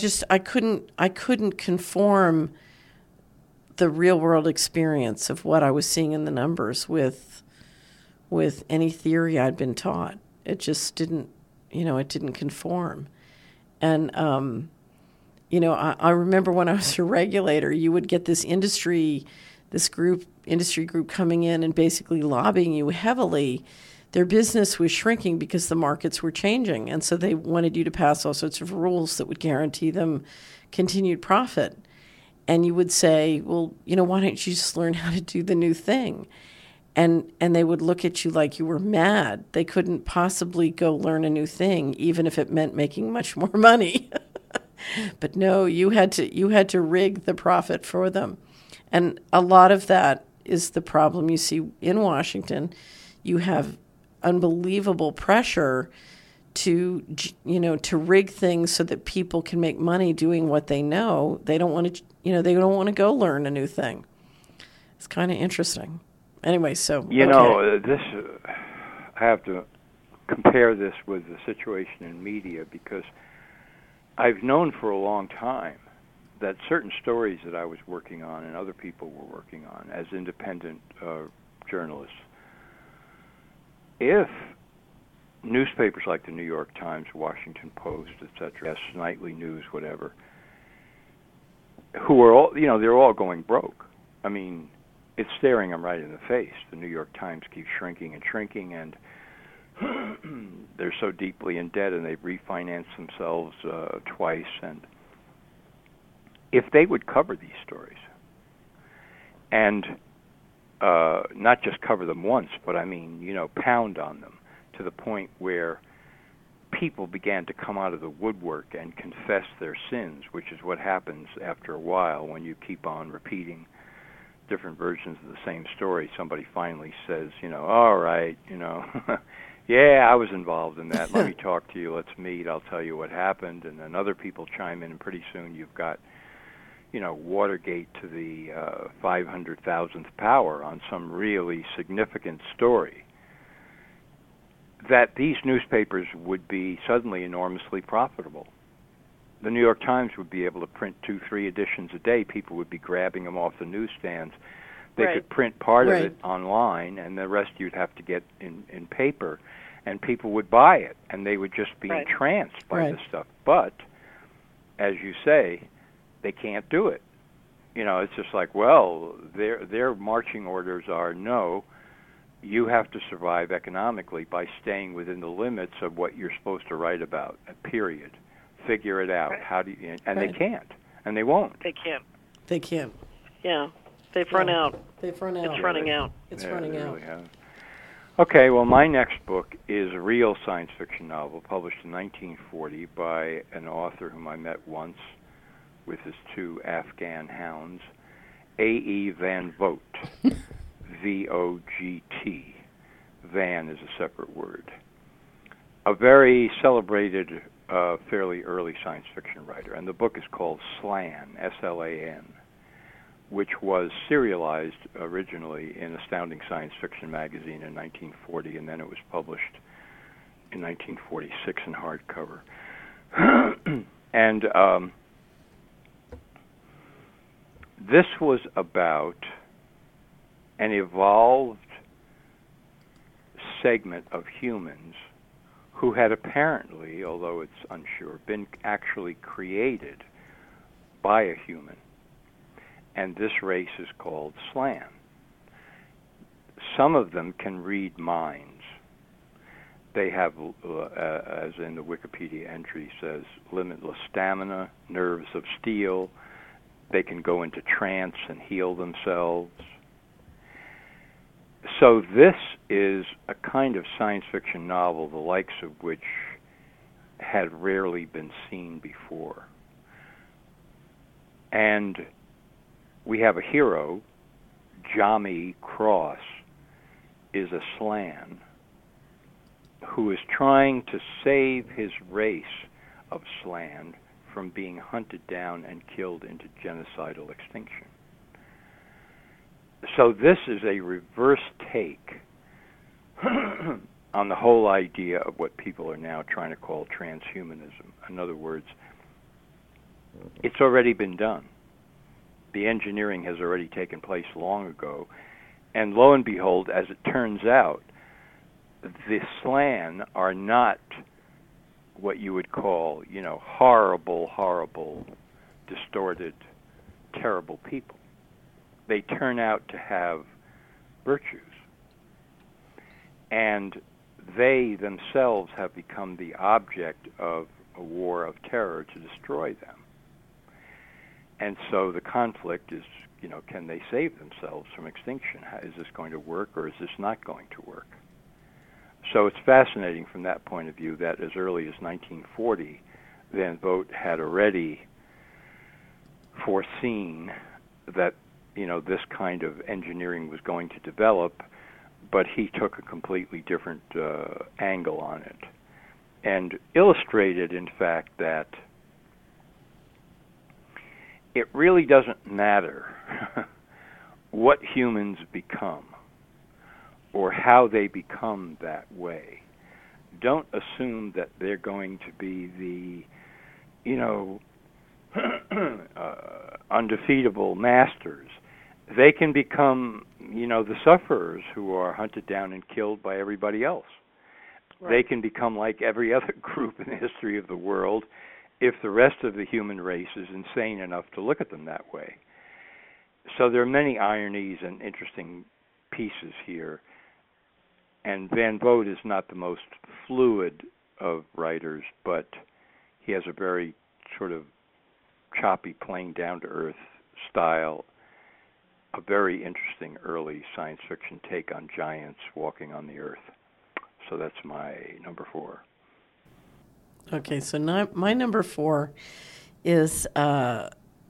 conform the real world experience of what I was seeing in the numbers with any theory I'd been taught. It just didn't, it didn't conform. And, I remember when I was a regulator, you would get this industry group coming in and basically lobbying you heavily. Their business was shrinking because the markets were changing, and so they wanted you to pass all sorts of rules that would guarantee them continued profit. And you would say, well, why don't you just learn how to do the new thing? And they would look at you like you were mad. They couldn't possibly go learn a new thing, even if it meant making much more money. But no, you had to rig the profit for them. And a lot of that is the problem you see in Washington. You have unbelievable pressure to rig things so that people can make money doing what they know. They don't want to, they don't want to go learn a new thing. It's kind of interesting. Anyway, so you know, this I have to compare this with the situation in media, because I've known for a long time that certain stories that I was working on and other people were working on as independent journalists, if newspapers like the New York Times, Washington Post, etc., Nightly News, whatever, who are all, you know, they're all going broke. I mean, it's staring them right in the face. The New York Times keeps shrinking and shrinking, and they're so deeply in debt, and they've refinanced themselves twice. And if they would cover these stories, and not just cover them once, but I mean, you know, pound on them to the point where people began to come out of the woodwork and confess their sins, which is what happens after a while when you keep on repeating different versions of the same story. Somebody finally says, you know, all right, you know, yeah, I was involved in that. Let me talk to you. Let's meet. I'll tell you what happened. And then other people chime in, and pretty soon you've got, you know, Watergate to the 500,000th power on some really significant story. That these newspapers would be suddenly enormously profitable. The New York Times would be able to print 2-3 editions a day. People would be grabbing them off the newsstands. They could print part of it online, and the rest you'd have to get in paper, and people would buy it, and they would just be entranced by this stuff. But, as you say, they can't do it. You know, it's just like, well, their marching orders are, no, you have to survive economically by staying within the limits of what you're supposed to write about, period. Figure it out. How do you? And they can't, and they won't. They can't. They can't. Yeah, they've run out. They've run out. It's running out. It's running out. Really have. Okay, well, my next book is a real science fiction novel published in 1940 by an author whom I met once with his 2 Afghan hounds, A.E. Van Vogt, V-O-G-T. Van is a separate word. A very celebrated, fairly early science fiction writer, and the book is called Slan, S-L-A-N, which was serialized originally in Astounding Science Fiction magazine in 1940, and then it was published in 1946 in hardcover. And this was about an evolved segment of humans who had apparently, although it's unsure, been actually created by a human. And this race is called Slan. Some of them can read minds. They have, as in the Wikipedia entry says, limitless stamina, nerves of steel. They can go into trance and heal themselves. So this is a kind of science fiction novel, the likes of which had rarely been seen before. And we have a hero, Jami Cross, is a Slan who is trying to save his race of Slan from being hunted down and killed into genocidal extinction. So this is a reverse take on the whole idea of what people are now trying to call transhumanism. In other words, it's already been done. The engineering has already taken place long ago, and lo and behold, as it turns out, the Slan are not what you would call, you know, horrible, distorted, terrible people. They turn out to have virtues. And they themselves have become the object of a war of terror to destroy them. And so the conflict is, you know, can they save themselves from extinction? Is this going to work, or is this not going to work? So it's fascinating from that point of view that as early as 1940, Van Vogt had already foreseen that, you know, this kind of engineering was going to develop, but he took a completely different angle on it, and illustrated, in fact, that it really doesn't matter what humans become or how they become that way. Don't assume that they're going to be the, undefeatable masters. They can become, the sufferers who are hunted down and killed by everybody else. Right. They can become like every other group in the history of the world if the rest of the human race is insane enough to look at them that way. So there are many ironies and interesting pieces here. And Van Vogt is not the most fluid of writers, but he has a very sort of choppy, plain, down-to-earth style, a very interesting early science fiction take on giants walking on the earth. So that's my number 4. Okay, so my number 4 is a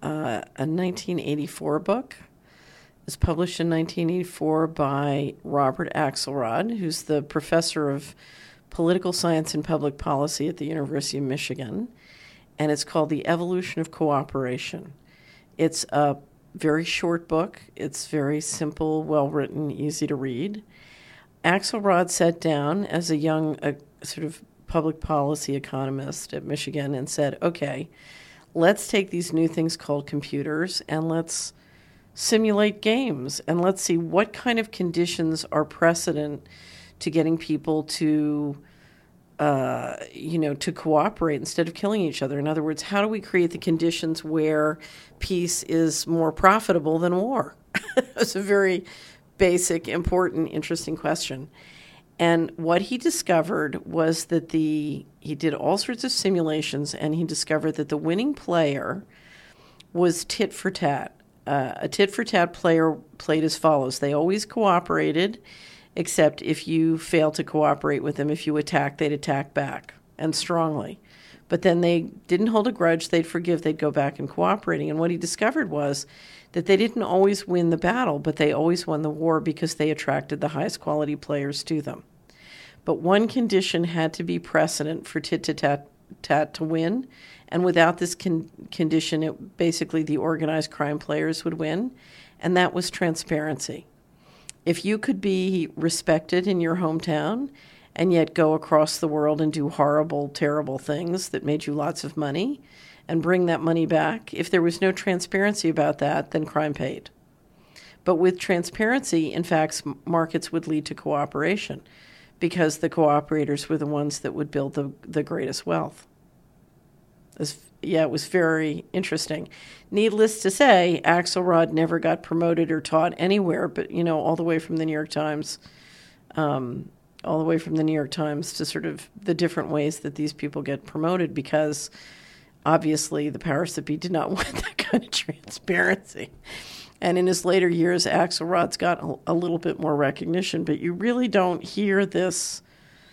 1984 book. It was published in 1984 by Robert Axelrod, who's the professor of political science and public policy at the University of Michigan, and it's called The Evolution of Cooperation. It's a very short book. It's very simple, well-written, easy to read. Axelrod sat down as a young sort of public policy economist at Michigan and said, okay, let's take these new things called computers and let's simulate games and let's see what kind of conditions are precedent to getting people to to cooperate instead of killing each other. In other words, how do we create the conditions where peace is more profitable than war? It's a very basic, important, interesting question. And what he discovered was that he did all sorts of simulations, and he discovered that the winning player was tit for tat. A tit for tat player played as follows. They always cooperated, except if you failed to cooperate with them, if you attacked, they'd attack back, and strongly. But then they didn't hold a grudge, they'd forgive, they'd go back and cooperating. And what he discovered was that they didn't always win the battle, but they always won the war because they attracted the highest quality players to them. But one condition had to be precedent for tit-to-tat to win, and without this condition, basically the organized crime players would win, and that was transparency. If you could be respected in your hometown and yet go across the world and do horrible, terrible things that made you lots of money and bring that money back, if there was no transparency about that, then crime paid. But with transparency, in fact, markets would lead to cooperation because the cooperators were the ones that would build the greatest wealth. It was very interesting. Needless to say, Axelrod never got promoted or taught anywhere, but, all the way from the New York Times, to sort of the different ways that these people get promoted, because obviously the powers that be did not want that kind of transparency. And in his later years, Axelrod's got a little bit more recognition, but you really don't hear this,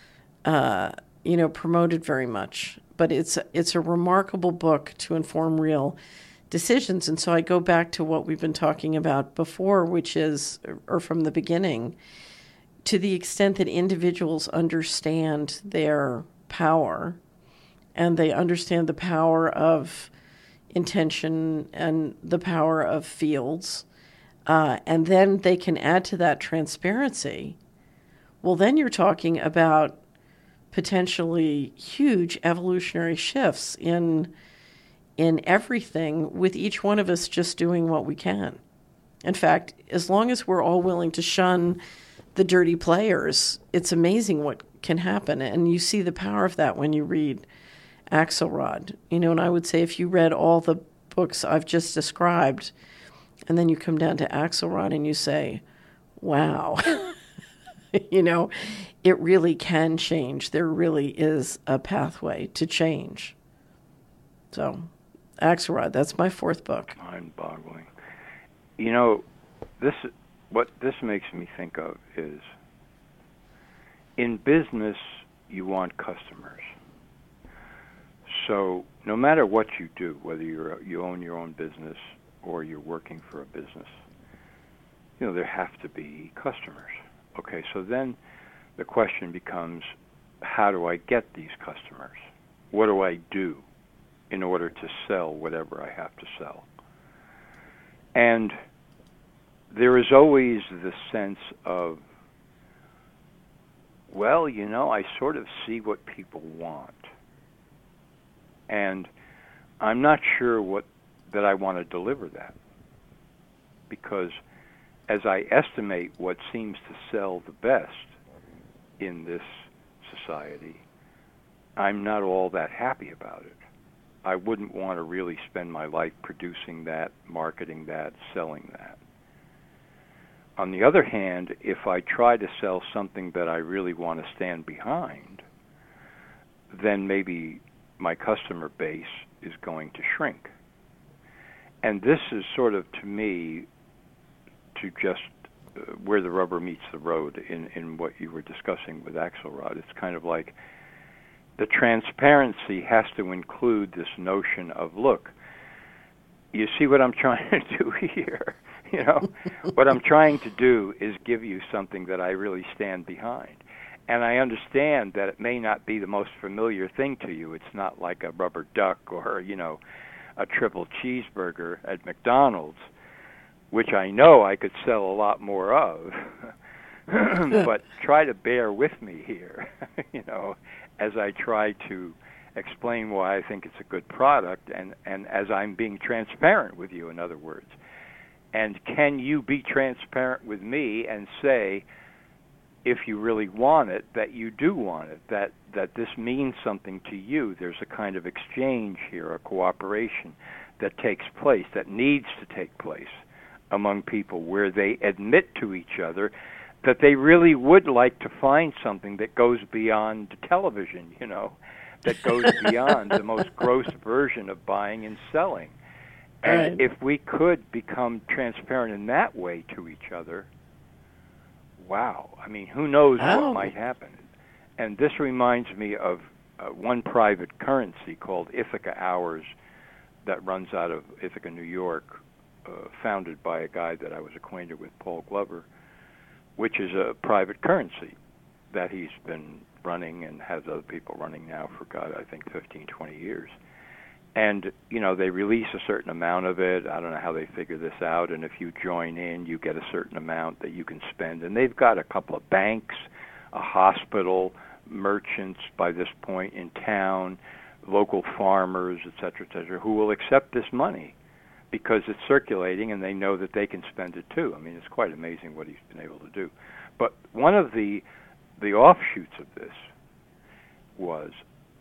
promoted very much. But it's a remarkable book to inform real decisions. And so I go back to what we've been talking about before, which is, or from the beginning, to the extent that individuals understand their power and they understand the power of intention and the power of fields, and then they can add to that transparency, well, then you're talking about potentially huge evolutionary shifts in everything, with each one of us just doing what we can. In fact, as long as we're all willing to shun the dirty players, it's amazing what can happen. And you see the power of that when you read Axelrod. And I would say if you read all the books I've just described, and then you come down to Axelrod and you say, wow, it really can change. There really is a pathway to change. So, Axelrod, that's my 4th book. Mind-boggling. What this makes me think of is, in business, you want customers. So no matter what you do, whether you own your own business or you're working for a business, there have to be customers. Okay, so then the question becomes, how do I get these customers? What do I do in order to sell whatever I have to sell? And there is always the sense of, well, I sort of see what people want. And I'm not sure that I want to deliver that. Because as I estimate what seems to sell the best in this society, I'm not all that happy about it. I wouldn't want to really spend my life producing that, marketing that, selling that. On the other hand, if I try to sell something that I really want to stand behind, then maybe my customer base is going to shrink. And this is sort of, to me, to just where the rubber meets the road in what you were discussing with Axelrod. It's kind of like the transparency has to include this notion of, look, you see what I'm trying to do here? What I'm trying to do is give you something that I really stand behind. And I understand that it may not be the most familiar thing to you. It's not like a rubber duck or, a triple cheeseburger at McDonald's, which I know I could sell a lot more of. But try to bear with me here, as I try to explain why I think it's a good product and as I'm being transparent with you, in other words. And can you be transparent with me and say, if you really want it, that you do want it, that this means something to you? There's a kind of exchange here, a cooperation that takes place, that needs to take place among people, where they admit to each other that they really would like to find something that goes beyond television, that goes beyond the most gross version of buying and selling. And if we could become transparent in that way to each other, wow, I mean, who knows what might happen. And this reminds me of one private currency called Ithaca Hours that runs out of Ithaca, New York, founded by a guy that I was acquainted with, Paul Glover, which is a private currency that he's been running and has other people running now for, God, I think 15, 20 years. And, they release a certain amount of it. I don't know how they figure this out. And if you join in, you get a certain amount that you can spend. And they've got a couple of banks, a hospital, merchants by this point in town, local farmers, et cetera, who will accept this money because it's circulating and they know that they can spend it too. I mean, it's quite amazing what he's been able to do. But one of the offshoots of this was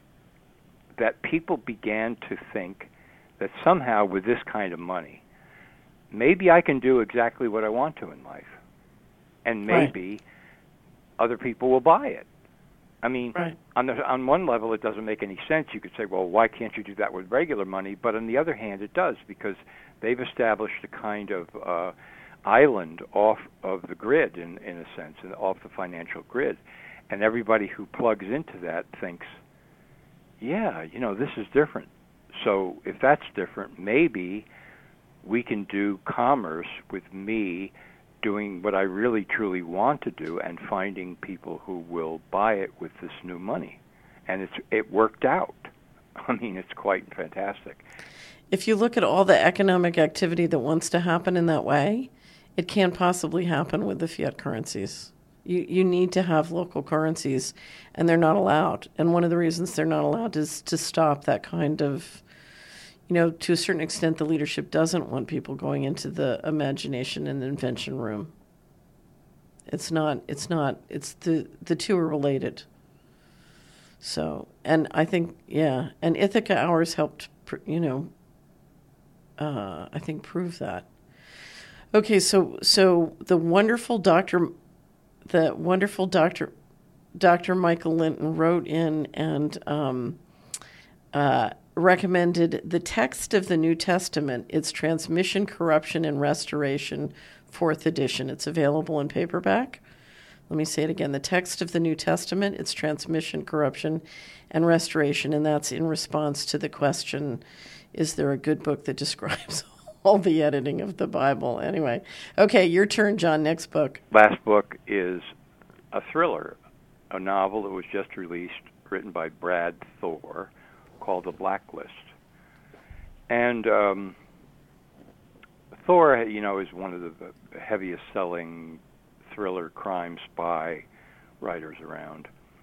that people began to think that somehow with this kind of money, maybe I can do exactly what I want to in life. And maybe other people will buy it. I mean, on one level, it doesn't make any sense. You could say, well, why can't you do that with regular money? But on the other hand, it does, because they've established a kind of island off of the grid, in a sense, and off the financial grid. And everybody who plugs into that thinks, yeah, this is different. So if that's different, maybe we can do commerce with me doing what I really truly want to do and finding people who will buy it with this new money. And it worked out. I mean, it's quite fantastic. If you look at all the economic activity that wants to happen in that way, it can't possibly happen with the fiat currencies. You need to have local currencies, and they're not allowed. And one of the reasons they're not allowed is to stop that kind of, to a certain extent, the leadership doesn't want people going into the imagination and invention room. It's the two are related. So, and I think, and Ithaca Hours helped, I think prove that. Okay, so the wonderful Dr. Michael Linton wrote in and recommended The Text of the New Testament, Its Transmission, Corruption, and Restoration, 4th edition. It's available in paperback. Let me say it again. The Text of the New Testament, Its Transmission, Corruption, and Restoration. And that's in response to the question, is there a good book that describes all the editing of the Bible? Anyway. Okay, your turn, John. Next book. Last book is a thriller, a novel that was just released, written by Brad Thor, called The Blacklist. And Thor, is one of the heaviest selling thriller crime spy writers around.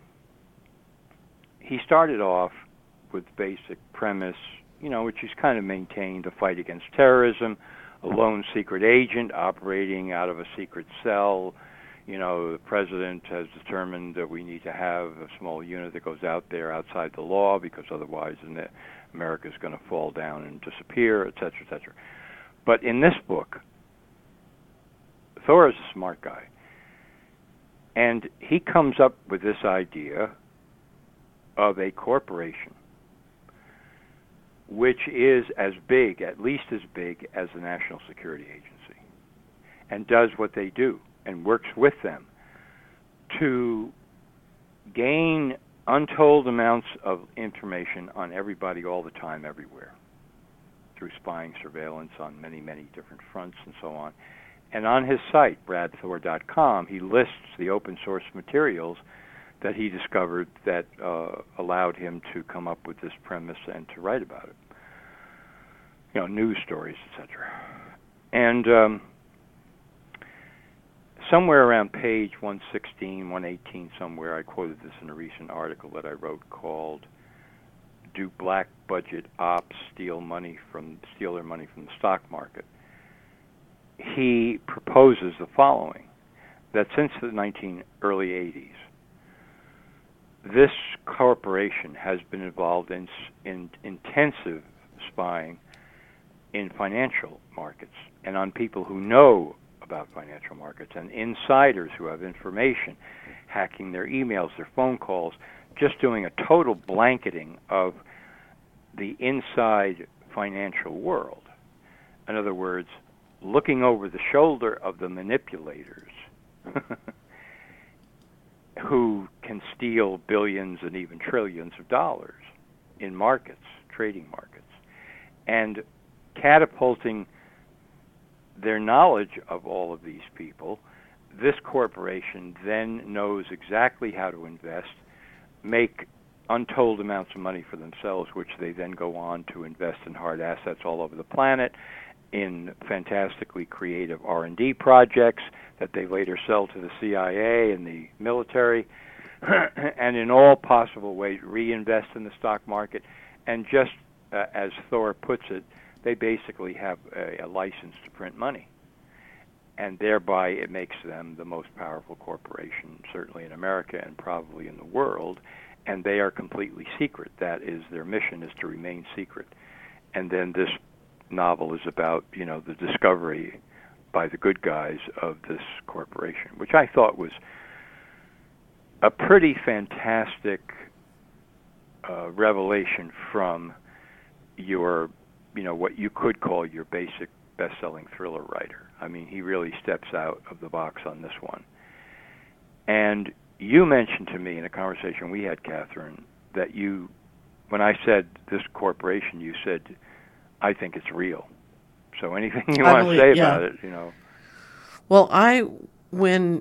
He started off with basic premise, which he's kind of maintained: a fight against terrorism, a lone secret agent operating out of a secret cell. The president has determined that we need to have a small unit that goes out there outside the law, because otherwise America is going to fall down and disappear, et cetera, et cetera. But in this book, Thor is a smart guy. And he comes up with this idea of a corporation which is as big, at least as big, as the National Security Agency, and does what they do and works with them to gain untold amounts of information on everybody all the time, everywhere, through spying, surveillance on many, many different fronts and so on. And on his site, bradthor.com, he lists the open source materials that he discovered that allowed him to come up with this premise and to write about it. News stories, etc. And somewhere around page 116, 118 somewhere, I quoted this in a recent article that I wrote called "Do Black Budget Ops Steal their money from the stock market?" He proposes the following: that since the early 80s, this corporation has been involved in intensive spying in financial markets and on people who know about financial markets, and insiders who have information, hacking their emails, their phone calls, just doing a total blanketing of the inside financial world. In other words, looking over the shoulder of the manipulators who can steal billions and even trillions of dollars in markets, trading markets, and catapulting their knowledge of all of these people. This corporation then knows exactly how to invest, make untold amounts of money for themselves, which they then go on to invest in hard assets all over the planet, in fantastically creative R&D projects that they later sell to the CIA and the military, and in all possible ways reinvest in the stock market. And just as Thor puts it, they basically have a license to print money. And thereby it makes them the most powerful corporation, certainly in America and probably in the world. And they are completely secret. That is, their mission is to remain secret. And then this novel is about, the discovery by the good guys of this corporation, which I thought was a pretty fantastic revelation from your, what you could call your basic best-selling thriller writer. I mean, he really steps out of the box on this one. And you mentioned to me in a conversation we had, Catherine, that when I said this corporation, you said, I think it's real. So anything you want to say about it, Well, when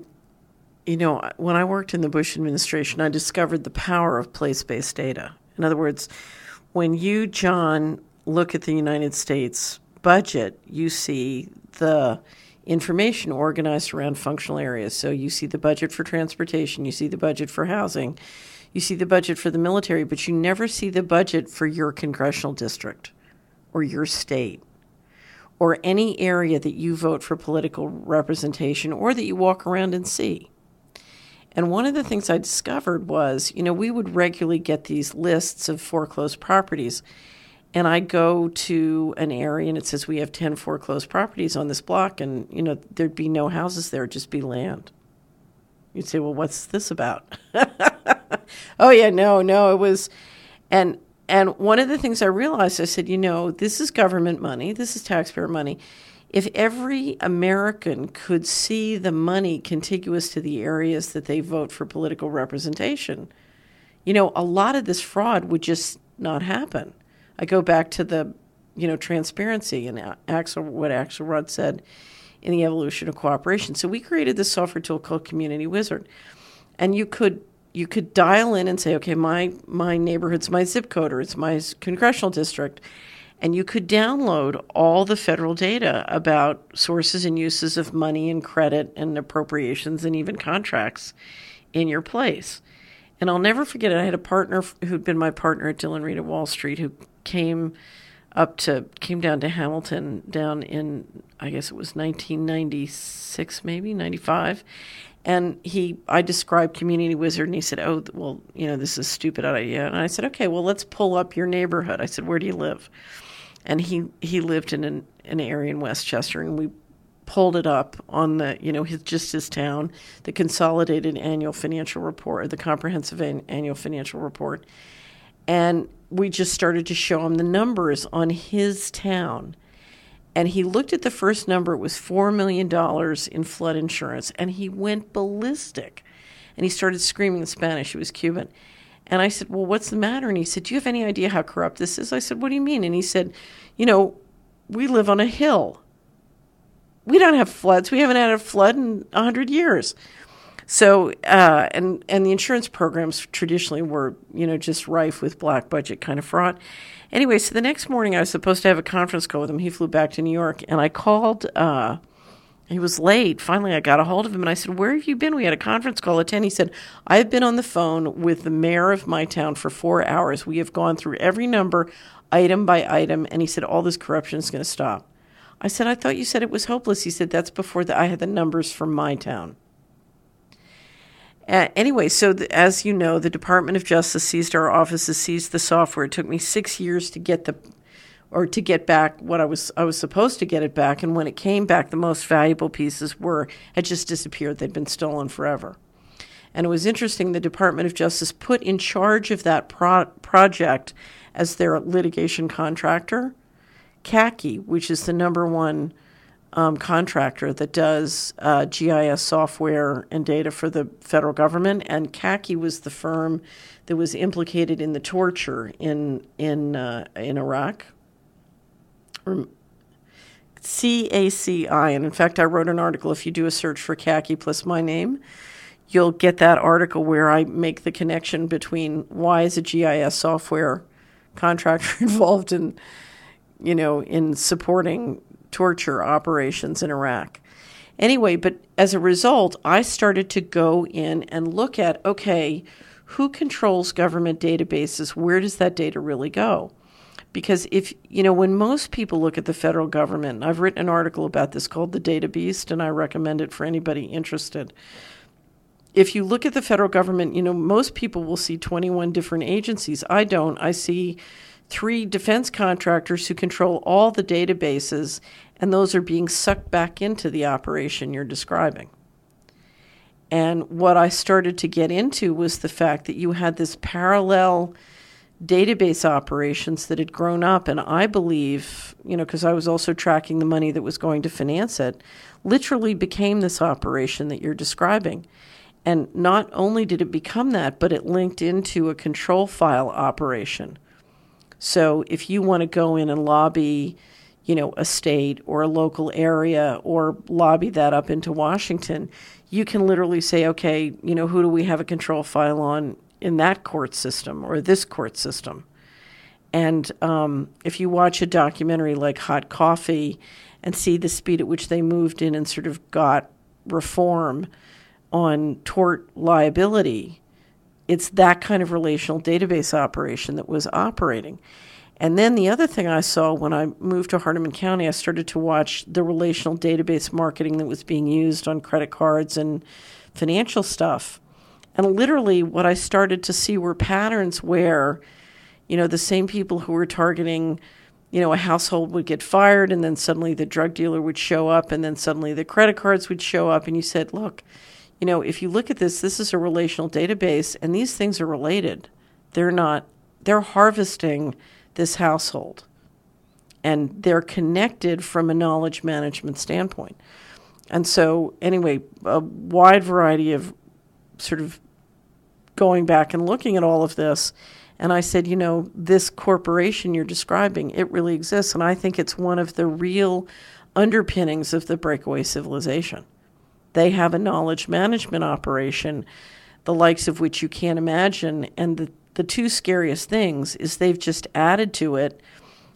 I worked in the Bush administration, I discovered the power of place-based data. In other words, when you, John, look at the United States budget, you see the information organized around functional areas. So you see the budget for transportation, you see the budget for housing, you see the budget for the military, but you never see the budget for your congressional district or your state or any area that you vote for political representation or that you walk around and see. And one of the things I discovered was, we would regularly get these lists of foreclosed properties. And I'd go to an area and it says we have 10 foreclosed properties on this block, and, there'd be no houses there, it'd just be land. You'd say, well, what's this about? Oh, yeah, no, it was... And one of the things I realized, I said, this is government money, this is taxpayer money. If every American could see the money contiguous to the areas that they vote for political representation, a lot of this fraud would just not happen. I go back to the, transparency and what Axel Rudd said in The Evolution of Cooperation. So we created this software tool called Community Wizard, and you could dial in and say, okay, my neighborhood's my zip code or it's my congressional district, And you could download all the federal data about sources and uses of money and credit and appropriations and even contracts in your place. And I'll never forget it. I had a partner who'd been my partner at Dillon Read at Wall Street who came down to Hamilton down in, I guess it was 1996, maybe 95. And I described Community Wizard, and he said, oh, well, this is a stupid idea. And I said, okay, well, let's pull up your neighborhood. I said, where do you live? And he lived in an area in Westchester, and we pulled it up on the, his town, the consolidated annual financial report, the comprehensive annual financial report. And we just started to show him the numbers on his town. And he looked at the first number. It was $4 million in flood insurance. And he went ballistic. And he started screaming in Spanish. He was Cuban. And I said, well, what's the matter? And he said, do you have any idea how corrupt this is? I said, what do you mean? And he said, we live on a hill. We don't have floods. We haven't had a flood in 100 years. So, and the insurance programs traditionally were, just rife with black budget kind of fraud. Anyway, so the next morning I was supposed to have a conference call with him. He flew back to New York, and I called. He was late. Finally, I got a hold of him, and I said, where have you been? We had a conference call at 10. He said, I've been on the phone with the mayor of my town for 4 hours. We have gone through every number, item by item, and he said, all this corruption is going to stop. I said, I thought you said it was hopeless. He said, that's before I had the numbers from my town. Anyway, so as you know, the Department of Justice seized our offices, seized the software. It took me 6 years to get back what I was supposed to get it back. And when it came back, the most valuable pieces had just disappeared. They'd been stolen forever. And it was interesting. The Department of Justice put in charge of that project as their litigation contractor CACI, which is the number one contractor that does GIS software and data for the federal government, and CACI was the firm that was implicated in the torture in Iraq. CACI, and in fact, I wrote an article. If you do a search for CACI plus my name, you'll get that article where I make the connection between why is a GIS software contractor involved in supporting torture operations in Iraq. Anyway, but as a result, I started to go in and look at, okay, who controls government databases? Where does that data really go? Because when most people look at the federal government, I've written an article about this called The Data Beast, and I recommend it for anybody interested. If you look at the federal government, most people will see 21 different agencies. I don't. I see 3 defense contractors who control all the databases, and those are being sucked back into the operation you're describing. And what I started to get into was the fact that you had this parallel database operations that had grown up, and I believe, because I was also tracking the money that was going to finance it, literally became this operation that you're describing. And not only did it become that, but it linked into a control file operation. So if you want to go in and lobby, a state or a local area or lobby that up into Washington, you can literally say, okay, who do we have a control file on in that court system or this court system? And if you watch a documentary like Hot Coffee and see the speed at which they moved in and sort of got reform on tort liability, it's that kind of relational database operation that was operating. And then the other thing I saw when I moved to Hardeman County, I started to watch the relational database marketing that was being used on credit cards and financial stuff. And literally what I started to see were patterns where, the same people who were targeting, a household would get fired, and then suddenly the drug dealer would show up, and then suddenly the credit cards would show up. And you said, look, if you look at this is a relational database, and these things are related. They're harvesting this household, and they're connected from a knowledge management standpoint. And so anyway, a wide variety of sort of going back and looking at all of this. And I said, this corporation you're describing, it really exists. And I think it's one of the real underpinnings of the breakaway civilization. They have a knowledge management operation, the likes of which you can't imagine. And the 2 scariest things is they've just added to it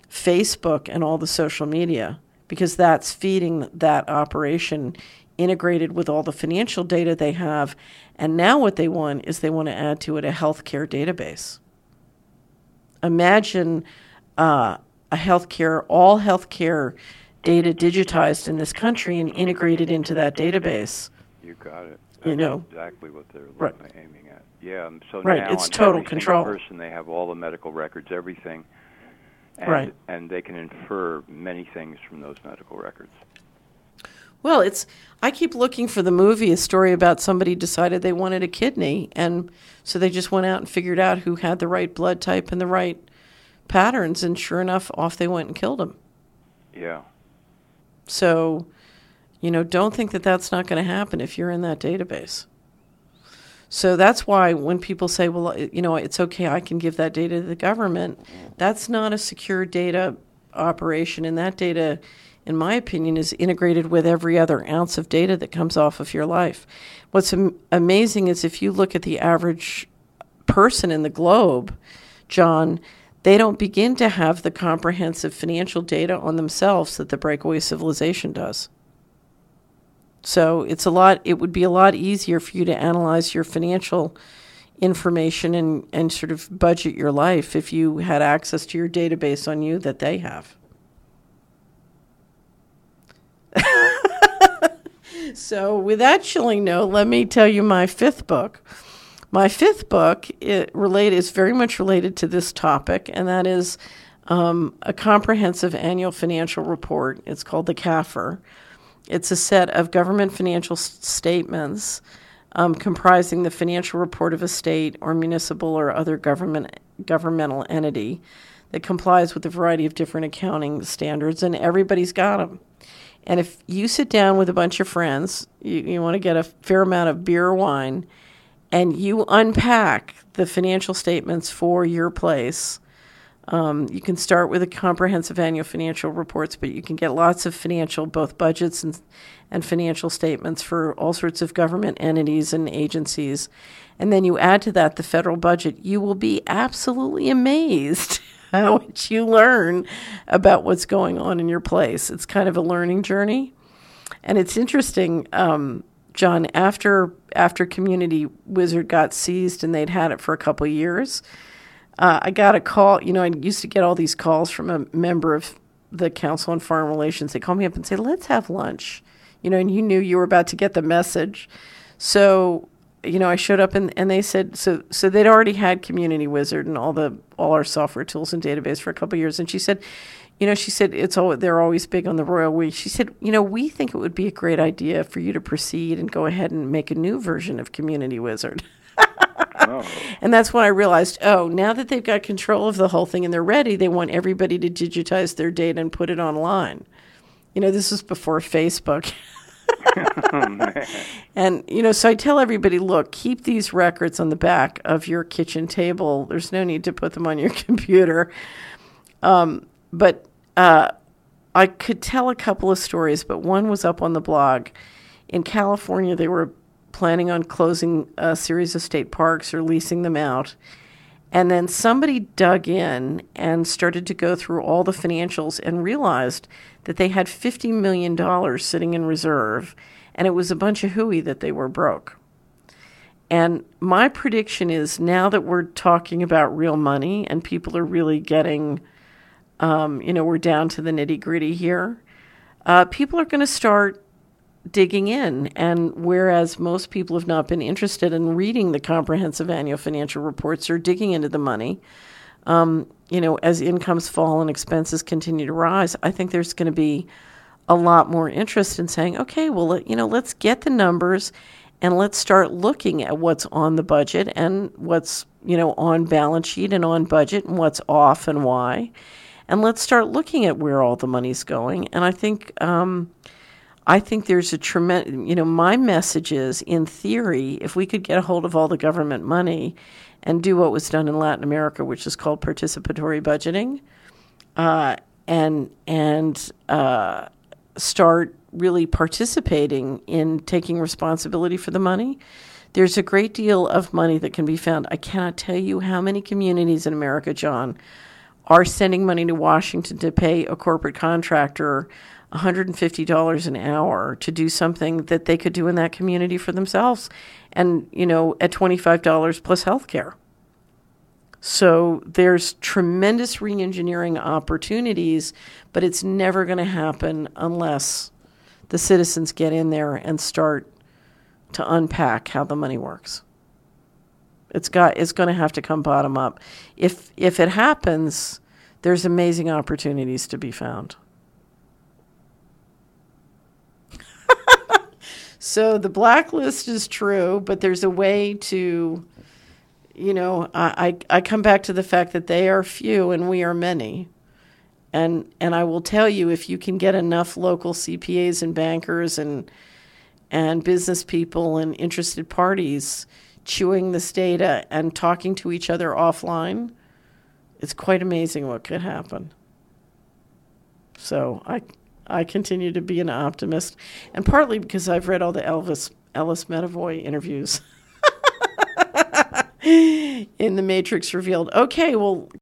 Facebook and all the social media, because that's feeding that operation integrated with all the financial data they have. And now what they want is they want to add to it a healthcare database. Imagine all healthcare data digitized in this country and integrated into that database. You got it. That's exactly what they're aiming at. Yeah. So right. now It's on total every control. single person, they have all the medical records, everything, and, right. And they can infer many things from those medical records. Well, I keep looking for the movie, a story about somebody decided they wanted a kidney, and so they just went out and figured out who had the right blood type and the right patterns, and sure enough, off they went and killed him. Yeah. So, don't think that that's not going to happen if you're in that database. So that's why when people say, well, it's okay, I can give that data to the government, that's not a secure data operation, and that data, in my opinion, is integrated with every other ounce of data that comes off of your life. What's amazing is if you look at the average person in the globe, John, they don't begin to have the comprehensive financial data on themselves that the breakaway civilization does. So it would be a lot easier for you to analyze your financial information and sort of budget your life if you had access to your database on you that they have. So with that chilling note, let me tell you my fifth book. My fifth book is very much related to this topic, and that is a comprehensive annual financial report. It's called the CAFR. It's a set of government financial statements comprising the financial report of a state or municipal or other governmental entity that complies with a variety of different accounting standards, and everybody's got them. And if you sit down with a bunch of friends, you want to get a fair amount of beer or wine, and you unpack the financial statements for your place, you can start with a comprehensive annual financial reports, but you can get lots of financial, both budgets and financial statements for all sorts of government entities and agencies. And then you add to that the federal budget. You will be absolutely amazed how much you learn about what's going on in your place. It's kind of a learning journey. And it's interesting, John, after Community Wizard got seized and they'd had it for a couple of years, I got a call. I used to get all these calls from a member of the Council on Foreign Relations. They call me up and say, let's have lunch. And you knew you were about to get the message. So, I showed up and they said, so they'd already had Community Wizard and all our software tools and database for a couple of years. And she said, they're always big on the royal we. She said, we think it would be a great idea for you to proceed and go ahead and make a new version of Community Wizard. Oh. And that's when I realized, now that they've got control of the whole thing and they're ready, they want everybody to digitize their data and put it online. This was before Facebook. Oh, man. And, so I tell everybody, look, keep these records on the back of your kitchen table. There's no need to put them on your computer. But I could tell a couple of stories, but one was up on the blog. In California, they were planning on closing a series of state parks or leasing them out. And then somebody dug in and started to go through all the financials and realized that they had $50 million sitting in reserve, and it was a bunch of hooey that they were broke. And my prediction is now that we're talking about real money and people are really getting, we're down to the nitty-gritty here, people are going to start digging in. And whereas most people have not been interested in reading the comprehensive annual financial reports or digging into the money, as incomes fall and expenses continue to rise, I think there's going to be a lot more interest in saying, okay, well, let's get the numbers and let's start looking at what's on the budget and what's, on balance sheet and on budget and what's off and why. And let's start looking at where all the money's going. And I think there's a tremendous, my message is, in theory, if we could get a hold of all the government money and do what was done in Latin America, which is called participatory budgeting, and start really participating in taking responsibility for the money, there's a great deal of money that can be found. I cannot tell you how many communities in America, John, are sending money to Washington to pay a corporate contractor $150 an hour to do something that they could do in that community for themselves, and, at $25 plus health care. So there's tremendous re-engineering opportunities, but it's never going to happen unless the citizens get in there and start to unpack how the money works. It's going to have to come bottom up. If it happens, there's amazing opportunities to be found. So the blacklist is true, but there's a way to, I come back to the fact that they are few and we are many. And I will tell you, if you can get enough local CPAs and bankers and business people and interested parties chewing this data and talking to each other offline, it's quite amazing what could happen. So I continue to be an optimist, and partly because I've read all the Ellis Medavoy interviews in The Matrix Revealed. Okay, well,